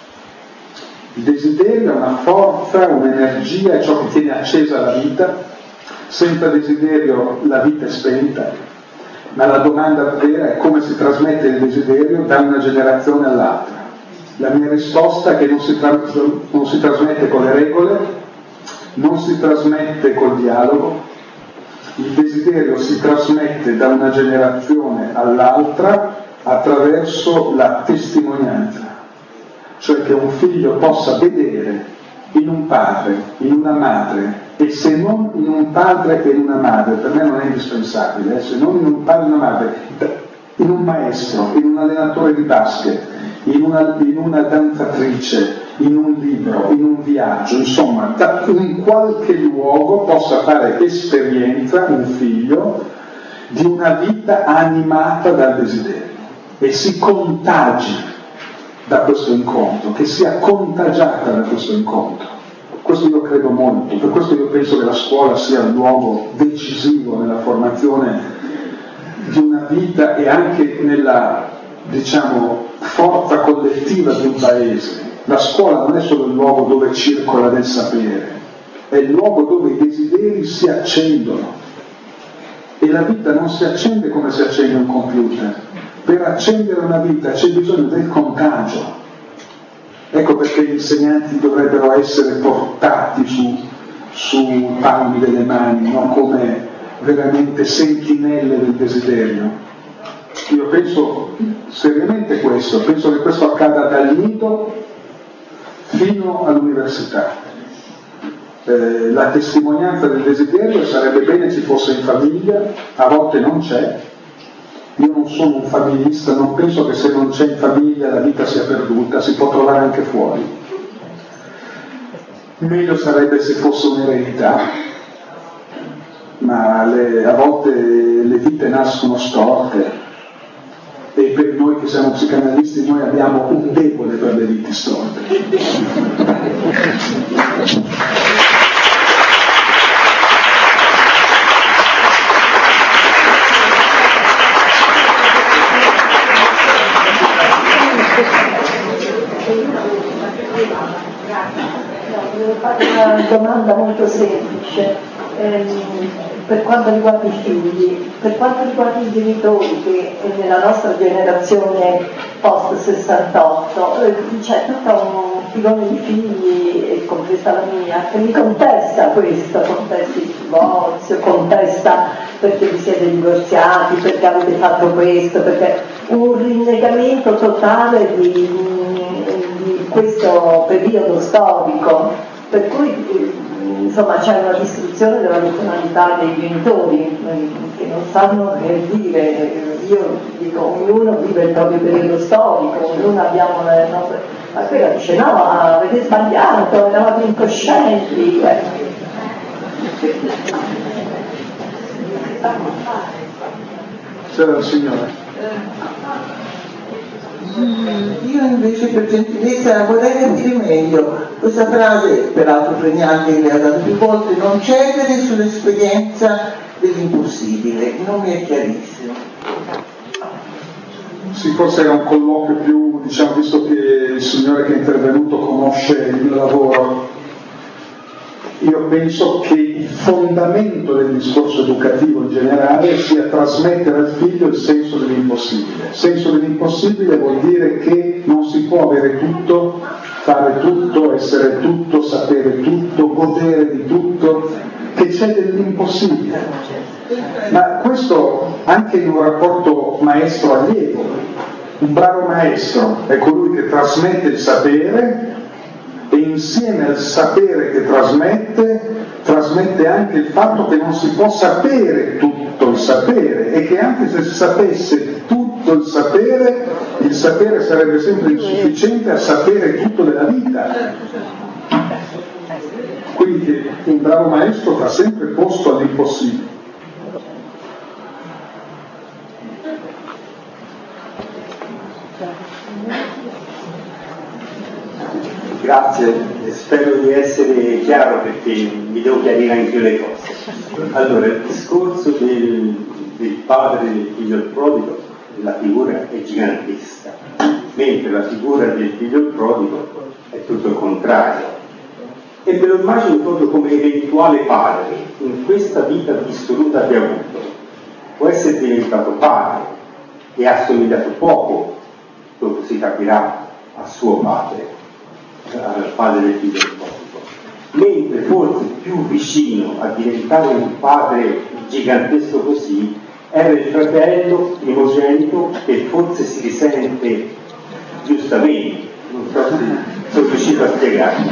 [SPEAKER 4] il desiderio è una forza, un'energia, è ciò che tiene accesa la vita. Senza desiderio la vita è spenta, ma la domanda vera è come si trasmette il desiderio da una generazione all'altra. La mia risposta è che non si, tra- non si trasmette con le regole, non si trasmette col dialogo. Il desiderio si trasmette da una generazione all'altra attraverso la testimonianza, cioè che un figlio possa vedere in un padre, in una madre, e se non in un padre e in una madre, per me non è indispensabile, eh, se non in un padre e una madre, in un maestro, in un allenatore di basket, in una, in una danzatrice, in un libro, in un viaggio, insomma, da, in qualche luogo possa fare esperienza un figlio di una vita animata dal desiderio e si contagi da questo incontro, che sia contagiata da questo incontro. Questo io credo molto, per questo io penso che la scuola sia un luogo decisivo nella formazione di una vita e anche nella, diciamo, forza collettiva di un paese. La scuola non è solo il luogo dove circola del sapere, è il luogo dove i desideri si accendono. E la vita non si accende come si accende un computer. Per accendere una vita c'è bisogno del contagio. Ecco perché gli insegnanti dovrebbero essere portati su, su palmi delle mani, non come veramente sentinelle del desiderio. Io penso seriamente questo, penso che questo accada dal nido fino all'università. Eh, la testimonianza del desiderio sarebbe bene ci fosse in famiglia, a volte non c'è. Io non sono un familista, non penso che se non c'è in famiglia la vita sia perduta, si può trovare anche fuori. Meglio sarebbe se fosse un'eredità, ma le, a volte le vite nascono storte e per noi che siamo psicanalisti noi abbiamo un debole per le vite storte.
[SPEAKER 9] fare una domanda molto semplice. Ehm, per quanto riguarda i figli, per quanto riguarda i genitori, che nella nostra generazione post sessantotto eh, c'è tutto un filone di figli, compresa la mia, che mi contesta questo, contesta il divorzio, contesta perché vi siete divorziati, perché avete fatto questo, perché un rinnegamento totale di, di questo periodo storico, per cui insomma c'è una distruzione della personalità dei genitori che non sanno che dire. Io dico, ognuno vive il proprio periodo storico, ognuno abbiamo le nostre, ma quella dice no, avete sbagliato, eravate incoscienti.
[SPEAKER 4] C'era il signore.
[SPEAKER 10] Io invece per gentilezza vorrei capire meglio questa frase, peraltro Pregnanti che le ha dato più volte, non cedere sull'esperienza dell'impossibile, non mi è chiarissimo.
[SPEAKER 4] Sì, forse era un colloquio più, diciamo, visto che il signore che è intervenuto conosce il mio lavoro. Io penso che il fondamento del discorso educativo in generale sia trasmettere al figlio il senso dell'impossibile. Il senso dell'impossibile vuol dire che non si può avere tutto, fare tutto, essere tutto, sapere tutto, godere di tutto, che c'è dell'impossibile. Ma questo anche in un rapporto maestro-allievo. Un bravo maestro è colui che trasmette il sapere e insieme al sapere che trasmette, trasmette anche il fatto che non si può sapere tutto il sapere e che anche se si sapesse tutto il sapere, il sapere sarebbe sempre insufficiente a sapere tutto della vita. Quindi che un bravo maestro fa sempre posto all'impossibile.
[SPEAKER 11] Grazie, spero di essere chiaro perché mi devo chiarire anche io le cose. Allora, il discorso del, del padre e del figlio prodigo, la figura è gigantesca, mentre la figura del figlio prodigo è tutto il contrario. E me lo immagino proprio come eventuale padre, in questa vita dissoluta che ha avuto. Può essere diventato padre e ha somigliato poco, dopo si capirà, a suo padre, al padre del figlio prodigo, mentre forse più vicino a diventare un padre gigantesco così era il fratello primogenito che forse si risente giustamente. Non so se sono riuscito a spiegarmi.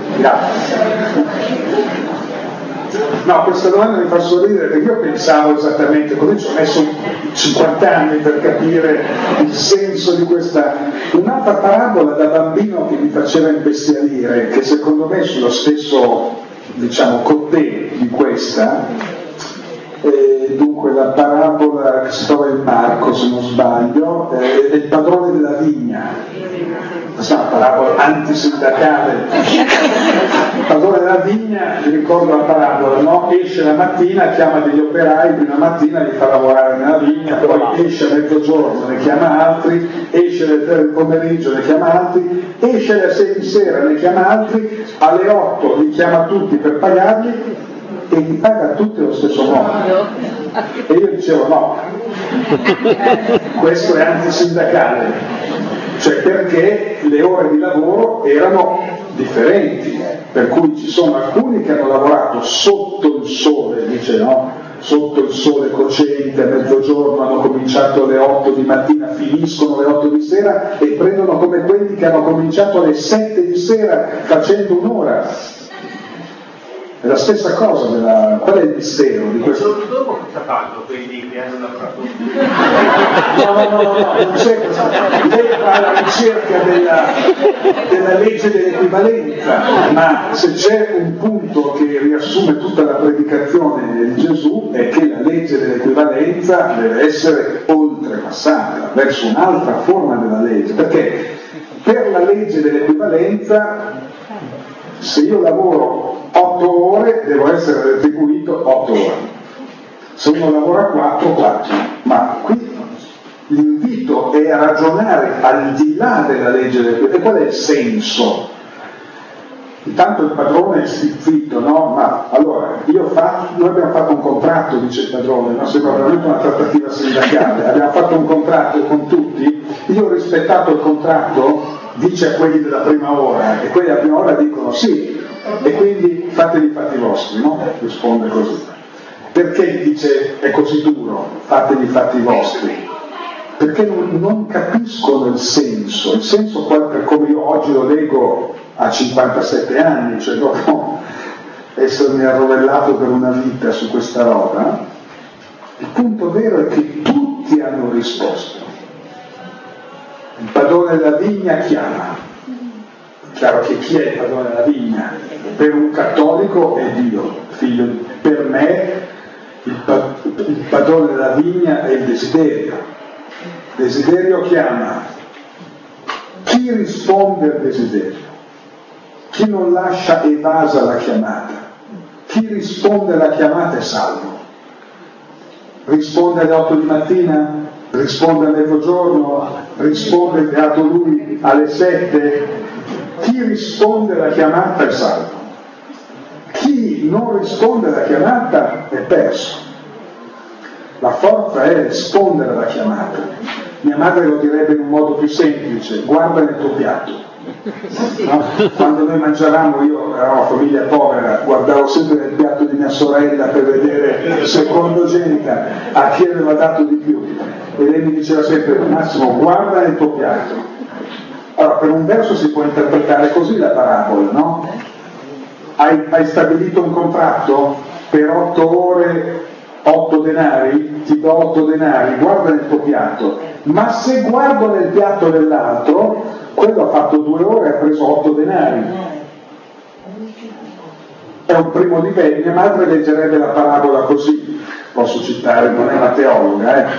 [SPEAKER 11] Grazie.
[SPEAKER 4] No, questa domanda mi fa sorridere perché io pensavo esattamente così, ci ho messo cinquanta anni per capire il senso di questa. Un'altra parabola da bambino che mi faceva imbestialire, che secondo me è sullo stesso, diciamo, cotè di questa, eh, dunque la parabola che si trova in Marco, se non sbaglio, eh, è il padrone della vigna. Questa è una parabola antisindacale. Il padrone della vigna, vi ricordo la parabola, no? Esce la mattina, chiama degli operai, prima mattina li fa lavorare nella vigna, poi esce a mezzogiorno, ne chiama altri, esce alle tre del pomeriggio, ne chiama altri, esce alle sei di sera, ne chiama altri, alle otto li chiama tutti per pagarli e li paga tutti allo stesso modo. E io dicevo no, questo è antisindacale. Cioè perché le ore di lavoro erano differenti, per cui ci sono alcuni che hanno lavorato sotto il sole, dice no, sotto il sole cocente a mezzogiorno, hanno cominciato alle otto di mattina, finiscono alle otto di sera e prendono come quelli che hanno cominciato alle sette di sera facendo un'ora. È la stessa cosa, della... qual è il mistero di questo?
[SPEAKER 11] Il giorno dopo cosa fanno quelli che hanno lavorato?
[SPEAKER 4] No, no, no, no, non c'è questo. Lei fa la ricerca della, della legge dell'equivalenza, ma se c'è un punto che riassume tutta la predicazione di Gesù è che la legge dell'equivalenza deve essere oltrepassata verso un'altra forma della legge, perché per la legge dell'equivalenza se io lavoro otto ore devo essere retribuito otto ore, se uno lavora quattro, quattro, ma qui l'invito è a ragionare al di là della legge del... E qual è il senso? Il intanto il padrone è stizzito, no? Ma allora, io fa, noi abbiamo fatto un contratto, dice il padrone, no? Sembra veramente una trattativa sindacale, abbiamo fatto un contratto con tutti, io ho rispettato il contratto, dice a quelli della prima ora, e quelli della prima ora dicono sì, e quindi fatevi i fatti vostri, no? Risponde così. Perché dice è così duro, fatevi i fatti vostri? Perché non, non capiscono il senso, il senso per come io oggi lo leggo a cinquantasette anni, cioè dopo essermi arrovellato per una vita su questa roba, il punto vero è che tutti hanno risposto. Il padrone della vigna chiama, chiaro che chi è il padrone della vigna? Per un cattolico è Dio, figlio, per me il, pa- il padrone della vigna è il desiderio. Desiderio chiama. Chi risponde al desiderio? Chi non lascia evasa la chiamata? Chi risponde alla chiamata è salvo. Risponde alle otto di mattina? Risponde a mezzogiorno? Risponde beato lui alle sette? Chi risponde alla chiamata è salvo. Chi non risponde alla chiamata è perso. La forza è rispondere alla chiamata. Mia madre lo direbbe in un modo più semplice: guarda nel tuo piatto. No? Quando noi mangiavamo, io ero una famiglia povera, guardavo sempre nel piatto di mia sorella per vedere, secondogenita, a chi aveva dato di più, e lei mi diceva sempre: Massimo, guarda nel tuo piatto. Allora, per un verso si può interpretare così la parabola, no? Hai, hai stabilito un contratto per otto ore, otto denari, ti do otto denari, guarda nel tuo piatto. Ma se guardo nel piatto dell'altro, quello ha fatto due ore e ha preso otto denari. È un primo livello. Mia madre leggerebbe la parabola così, posso citare, non è una teologa, eh?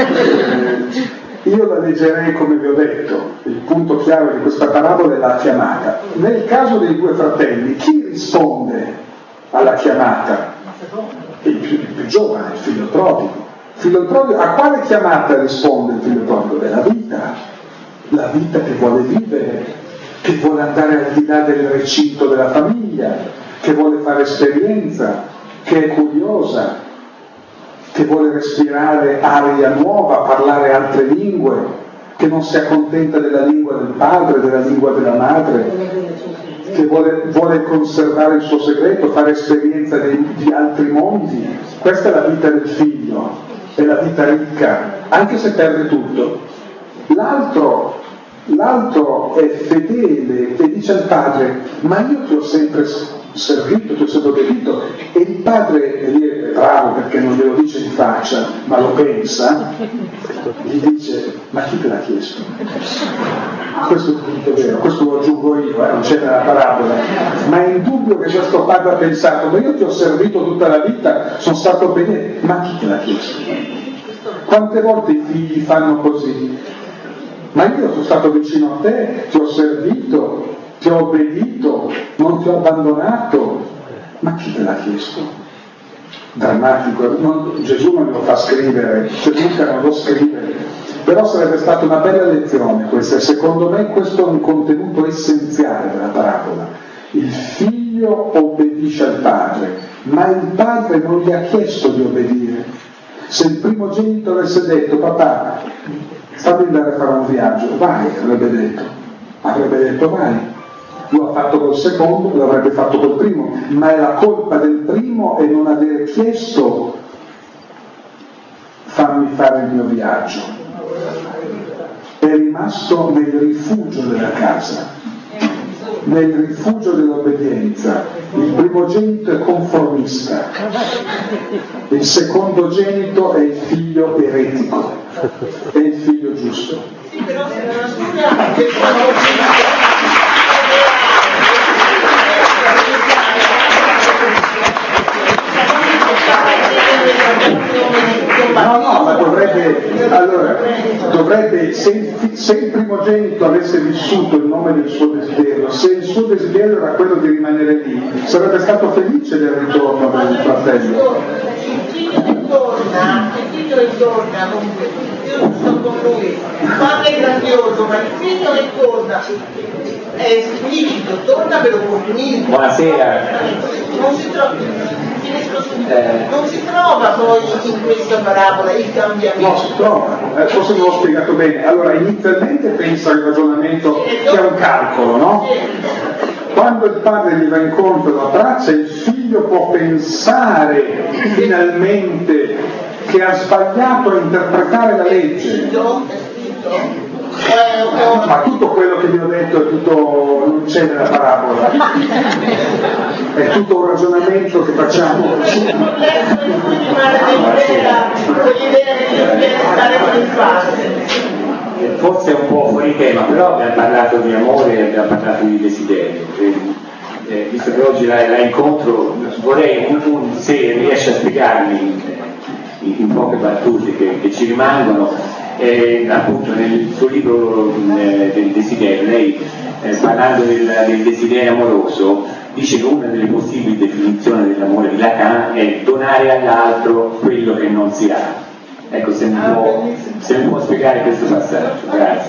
[SPEAKER 4] Io la leggerei come vi ho detto. Il punto chiave di questa parabola è la chiamata. Nel caso dei due fratelli, chi risponde alla chiamata? Il più, il più giovane, il figlio prodigo. Figlio prodigo, a quale chiamata risponde il figlio prodigo? Della vita, la vita che vuole vivere, che vuole andare al di là del recinto della famiglia, che vuole fare esperienza, che è curiosa, che vuole respirare aria nuova, parlare altre lingue, che non si accontenta della lingua del padre, della lingua della madre, che vuole, vuole conservare il suo segreto, fare esperienza di, di altri mondi. Questa è la vita del figlio. È la vita ricca, anche se perde tutto. L'altro, l'altro è fedele e dice al padre: ma io ti ho sempre servito, ti ho sempre obbedito. E il padre, e lì è bravo perché non glielo dice in faccia, ma lo pensa, gli dice: ma chi te l'ha chiesto? Questo è il punto vero, questo lo aggiungo io, eh, non c'è nella parabola, ma è indubbio che questo padre ha pensato: ma io ti ho servito tutta la vita, sono stato obbediente, ma chi te l'ha chiesto? Quante volte i figli fanno così? Ma io sono stato vicino a te, ti ho servito, ti ho obbedito, non ti ho abbandonato, ma chi te l'ha chiesto? Drammatico, non, Gesù non lo fa scrivere, cioè Luca non lo scrive, però sarebbe stata una bella lezione questa, e secondo me questo è un contenuto essenziale della parabola. Il figlio obbedisce al padre, ma il padre non gli ha chiesto di obbedire. Se il primogenito avesse detto: papà, fammi andare a fare un viaggio, vai, avrebbe detto, avrebbe detto vai. Lo ha fatto col secondo, l'avrebbe fatto col primo, ma è la colpa del primo e non aver chiesto: fammi fare il mio viaggio. È rimasto nel rifugio della casa, nel rifugio dell'obbedienza. Il primogenito è conformista, il secondogenito è il figlio eretico, è il figlio giusto.
[SPEAKER 10] Sì, però se non che
[SPEAKER 4] No, no, ma dovrebbe, allora, dovrebbe, se, se il primogenito avesse vissuto il nome del suo desiderio, se il suo desiderio era quello di rimanere lì, sarebbe stato felice del ritorno del fratello.
[SPEAKER 10] il figlio ritorna, il figlio ritorna, io non sto con lui, il padre è grandioso, ma il figlio ritorna. è esplicito, torna per opportunismo.
[SPEAKER 11] Buonasera.
[SPEAKER 10] Non si trova, eh. non si trova poi in questa parabola il cambiamento.
[SPEAKER 4] No, si trova, eh, forse non l'ho spiegato bene. Allora, inizialmente pensa il ragionamento che è un calcolo, no? Quando il padre gli va incontro e lo abbraccia, il figlio può pensare finalmente che ha sbagliato a interpretare la legge. Ma tutto quello che vi ho detto è tutto, non c'è nella parabola, è tutto un ragionamento che facciamo.
[SPEAKER 11] Forse è un po' fuori tema, però abbiamo parlato di amore e abbiamo parlato di desiderio. Eh, visto che oggi la, la incontro, vorrei un, un, se riesce a spiegarmi in, in poche battute che, che ci rimangono. Eh, appunto nel suo libro eh, del desiderio, lei eh, parlando del, del desiderio amoroso dice che una delle possibili definizioni dell'amore di Lacan è donare all'altro quello che non si ha. Ecco, se mi può, se mi può spiegare questo passaggio, grazie.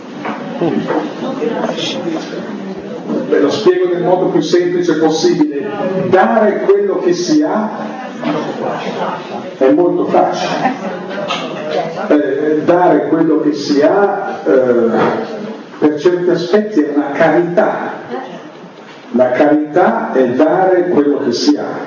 [SPEAKER 4] Beh, lo spiego nel modo più semplice possibile. Dare quello che si ha è molto facile. Eh, dare quello che si ha eh, per certi aspetti è una carità. La carità è dare quello che si ha.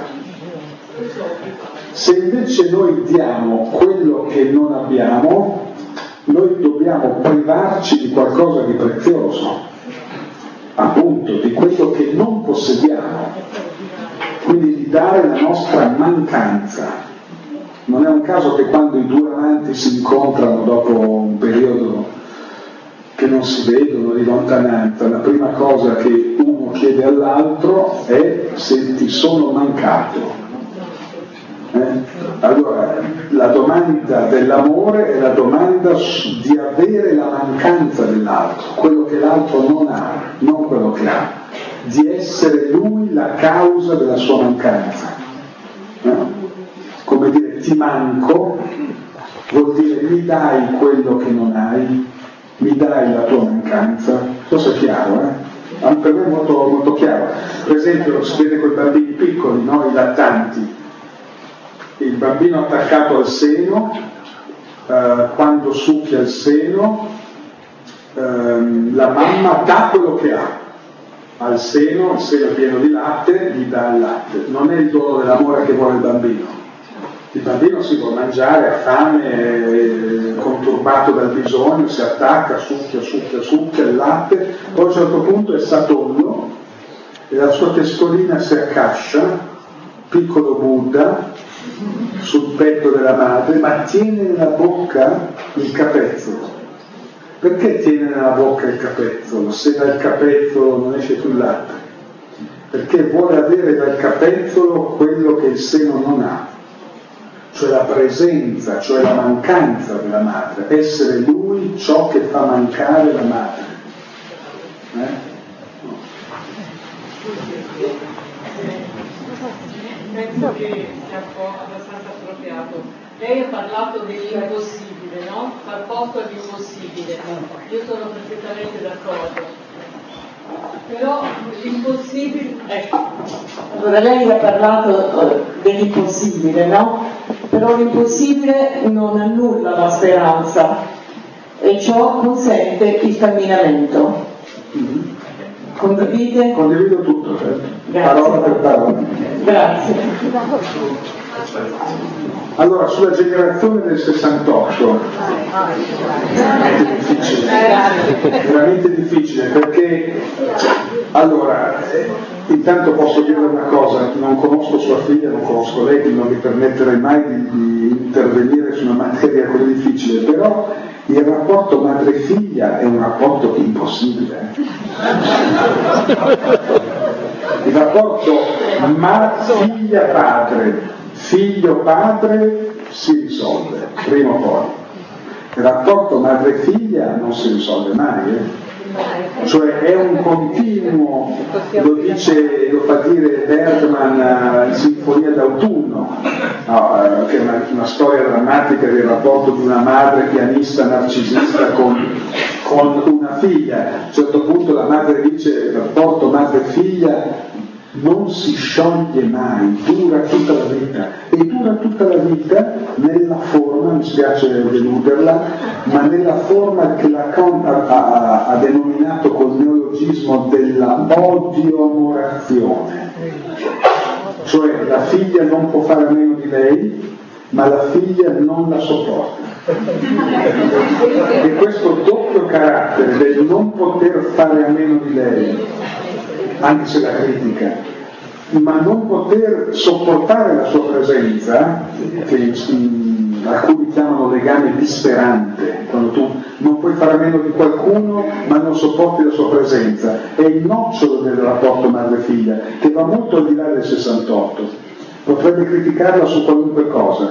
[SPEAKER 4] Se invece noi diamo quello che non abbiamo, noi dobbiamo privarci di qualcosa di prezioso, appunto di quello che non possediamo, quindi di dare la nostra mancanza. Non è un caso che quando i due amanti si incontrano dopo un periodo che non si vedono di lontananza, la prima cosa che uno chiede all'altro è se ti sono mancato. Eh? Allora, la domanda dell'amore è la domanda di avere la mancanza dell'altro, quello che l'altro non ha, non quello che ha, di essere lui la causa della sua mancanza. Eh? Come dire ti manco, vuol dire mi dai quello che non hai, mi dai la tua mancanza. Questo è chiaro, eh? Per me è molto, molto chiaro. Per esempio si vede con i bambini piccoli, no? I lattanti. Il bambino attaccato al seno, eh, quando succhia il seno, ehm, la mamma dà quello che ha. Al seno, il seno pieno di latte, gli dà il latte. Non è il dono dell'amore che vuole il bambino. Il bambino si può mangiare, ha fame, è conturbato dal bisogno, si attacca, succhia, succhia, succhia il latte, poi a un certo punto è satollo e la sua testolina si accascia, piccolo Buddha, sul petto della madre, ma tiene nella bocca il capezzolo. Perché tiene nella bocca il capezzolo? Se dal capezzolo non esce più il latte? Perché vuole avere dal capezzolo quello che il seno non ha, cioè la presenza, cioè la mancanza della madre, essere lui ciò che fa mancare la madre. Eh?
[SPEAKER 7] Penso che sia un po' abbastanza appropriato. Lei ha parlato dell'impossibile, no? Far posto all'impossibile. Io sono perfettamente d'accordo. Però l'impossibile, ecco.
[SPEAKER 2] Allora lei ha parlato dell'impossibile, no? Però l'impossibile non annulla la speranza e ciò consente il camminamento.
[SPEAKER 4] Mm-hmm.
[SPEAKER 2] Condivide?
[SPEAKER 4] Condivido tutto, certo.
[SPEAKER 2] Grazie.
[SPEAKER 4] Parola per parola.
[SPEAKER 2] Grazie.
[SPEAKER 4] Allora, sulla generazione del sessantotto, veramente difficile, veramente difficile perché, allora, eh, intanto posso dire una cosa, non conosco sua figlia, non conosco lei, quindi non mi permetterei mai di, di intervenire su una materia così difficile, però il rapporto madre-figlia è un rapporto impossibile. Il rapporto ma-figlia-padre, figlio-padre si risolve, prima o poi. Il rapporto madre-figlia non si risolve mai, eh? Cioè è un continuo, lo dice, lo fa dire Bergman in Sinfonia d'autunno, no, eh, che è una, una storia drammatica del rapporto di una madre pianista narcisista con, con una figlia. A un certo punto la madre dice il rapporto madre-figlia non si scioglie mai, dura tutta la vita, e dura tutta la vita nella forma, mi spiace deluderla, ma nella forma che Lacan ha, ha, ha denominato col neologismo della odiomorazione, cioè la figlia non può fare a meno di lei, ma la figlia non la sopporta. E questo doppio carattere del non poter fare a meno di lei, anche se la critica, ma non poter sopportare la sua presenza, che in, alcuni chiamano legame disperante, quando tu non puoi fare a meno di qualcuno ma non sopporti la sua presenza, è il nocciolo del rapporto madre-figlia, che va molto al di là del sessantotto. Potrebbe criticarla su qualunque cosa.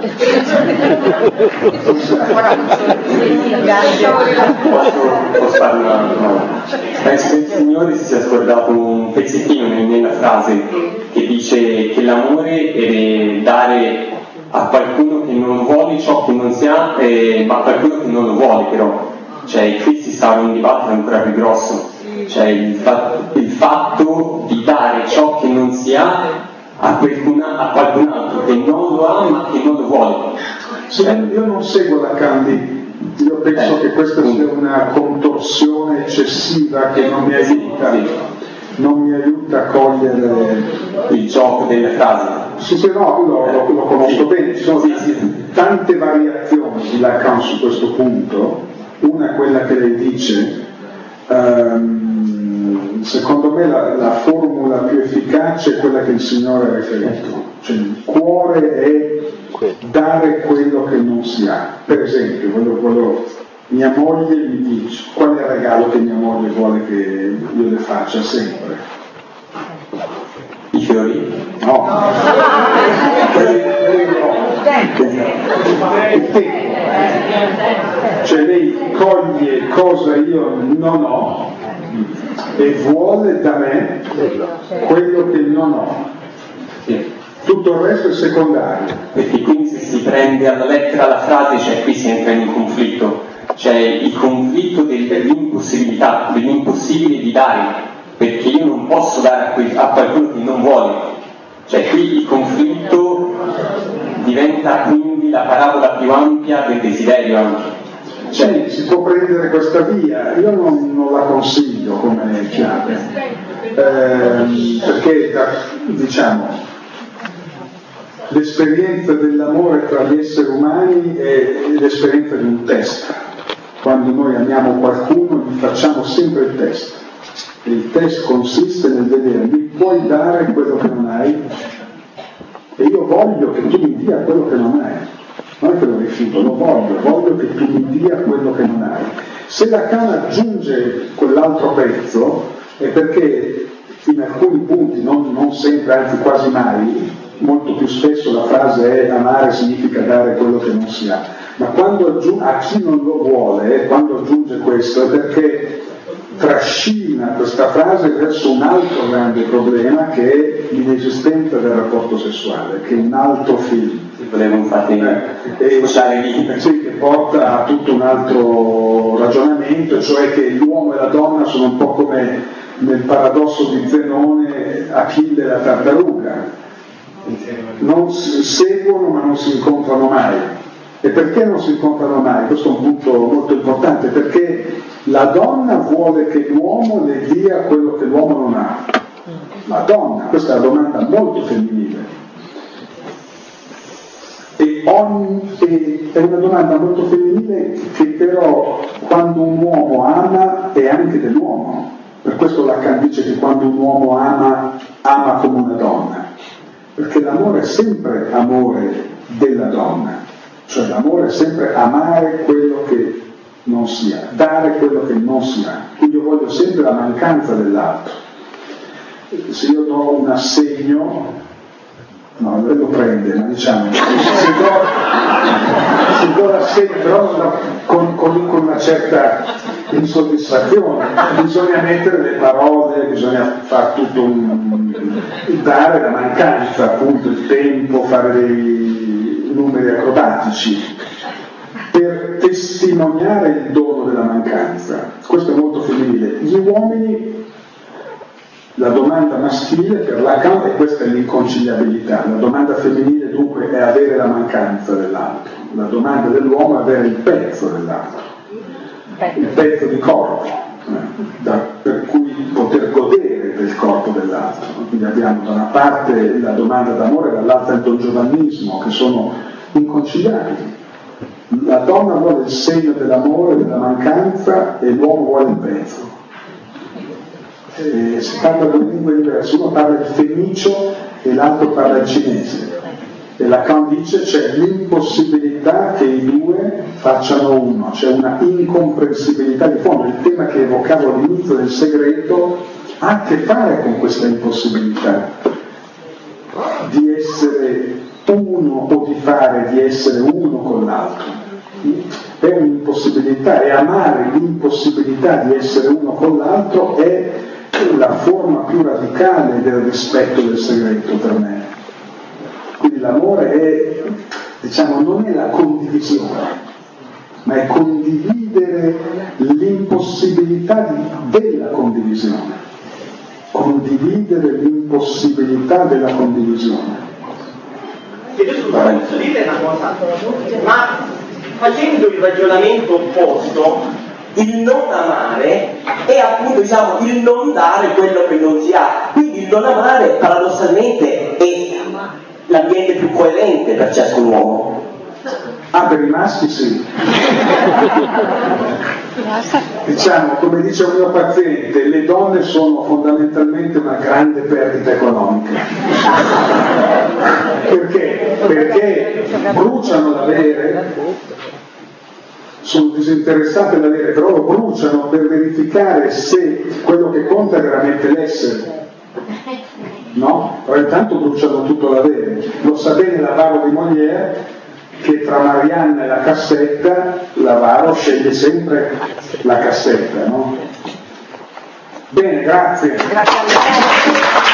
[SPEAKER 12] Posso fare una domanda? Penso che il Signore si sia scordato un pezzettino nella frase che dice che l'amore è dare a qualcuno che non vuole ciò che non si ha, eh, ma a qualcuno che non lo vuole però. Cioè qui si sta in un dibattito ancora più grosso. Cioè il, fa- il fatto di dare ciò che non si ha a qualcun, a qualcun altro che non lo ha ma che non lo vuole.
[SPEAKER 4] Sì, io non seguo Lacan, io penso eh, che questa sia una contorsione eccessiva che non mi aiuta, non mi aiuta a cogliere
[SPEAKER 12] il gioco delle frasi.
[SPEAKER 4] Sì, sì, no, lo, lo, lo conosco bene, ci sono sì, sì. tante variazioni di Lacan su questo punto. Una è quella che lei dice, um, secondo me la, la formula più efficace è quella che il Signore ha riferito, cioè il cuore è dare quello che non si ha. Per esempio, quello, quello, mia moglie mi dice qual è il regalo che mia moglie vuole che io le faccia sempre?
[SPEAKER 12] I fiori?
[SPEAKER 4] No. Il tempo. Cioè lei coglie cosa io non ho e vuole da me quello che non ho. Tutto il resto è secondario.
[SPEAKER 12] Perché quindi se si prende alla lettera la frase, cioè qui si entra in un conflitto, cioè il conflitto dell'impossibilità, dell'impossibile di dare, perché io non posso dare a, quel, a qualcuno che non vuole. Cioè qui il conflitto diventa quindi la parabola più ampia del desiderio anche.
[SPEAKER 4] Cioè, si può prendere questa via, io non, non la consiglio come chiave, eh, perché diciamo l'esperienza dell'amore tra gli esseri umani è l'esperienza di un test. Quando noi amiamo qualcuno gli facciamo sempre il test. E il test consiste nel vedere, mi puoi dare quello che non hai? E io voglio che tu mi dia quello che non hai. Non è che lo rifiuto, lo voglio, voglio che tu mi dia quello che non hai. Se Lacan aggiunge quell'altro pezzo è perché in alcuni punti, non, non sempre, anzi quasi mai, molto più spesso la frase è amare significa dare quello che non si ha, ma quando aggiunge, a chi non lo vuole, quando aggiunge questo è perché trascina questa frase verso un altro grande problema che è l'inesistenza del rapporto sessuale, che è un altro film.
[SPEAKER 12] Volevo infatti
[SPEAKER 4] eh, sì, che porta a tutto un altro ragionamento, cioè che l'uomo e la donna sono un po' come nel paradosso di Zenone, Achille e la tartaruga, non si seguono ma non si incontrano mai. E perché non si incontrano mai? Questo è un punto molto importante, perché la donna vuole che l'uomo le dia quello che l'uomo non ha. La donna, questa è una domanda molto femminile. E ogni, e, è una domanda molto femminile che però quando un uomo ama è anche dell'uomo. Per questo Lacan dice che quando un uomo ama, ama come una donna. Perché l'amore è sempre amore della donna. Cioè l'amore è sempre amare quello che non si ha, dare quello che non si ha. Quindi io voglio sempre la mancanza dell'altro. Se io do un assegno, no, lui lo prende, ma diciamo, se do, se do l'assegno, però con, con, con una certa insoddisfazione, bisogna mettere le parole, bisogna fare tutto un, dare la mancanza, appunto il tempo, fare dei numeri acrobatici. per testimoniare il dono della mancanza. Questo è molto femminile. Gli uomini, la domanda maschile per Lacan, e questa è l'inconciliabilità, la domanda femminile dunque è avere la mancanza dell'altro, la domanda dell'uomo è avere il pezzo dell'altro, il pezzo di corpo, eh, da, per cui poter godere del corpo dell'altro. Quindi abbiamo da una parte la domanda d'amore e dall'altra il dongiovannismo, che sono inconciliabili. La donna vuole il segno dell'amore, della mancanza, e l'uomo vuole il pezzo. E si parla due lingue diverse, uno parla il fenicio e l'altro parla il cinese, e Lacan dice c'è l'impossibilità che i due facciano uno, c'è una incomprensibilità di fondo. Il tema che evocavo all'inizio del segreto ha a che fare con questa impossibilità di essere uno o di fare di essere uno con l'altro. È un'impossibilità, e amare l'impossibilità di essere uno con l'altro è la forma più radicale del rispetto del segreto per me. Quindi l'amore è, diciamo, non è la condivisione, ma è condividere l'impossibilità di, della condivisione. Condividere l'impossibilità della condivisione.
[SPEAKER 13] Io scusa, posso dire una cosa? Ma facendo il ragionamento opposto, il non amare è appunto, diciamo, il non dare quello che non si ha. Quindi il non amare paradossalmente è l'ambiente più coerente per ciascun uomo.
[SPEAKER 4] Ah, per i maschi sì. Diciamo, come dice un mio paziente, le donne sono fondamentalmente una grande perdita economica. Perché? Perché bruciano l'avere, sono disinteressate dall'avere, però lo bruciano per verificare se quello che conta è veramente l'essere. No? Però intanto bruciano tutto l'avere. Lo sa bene l'avaro di Molière, che tra Marianna e la cassetta l'avaro sceglie sempre la cassetta, no? Bene, grazie.
[SPEAKER 9] Grazie a lei.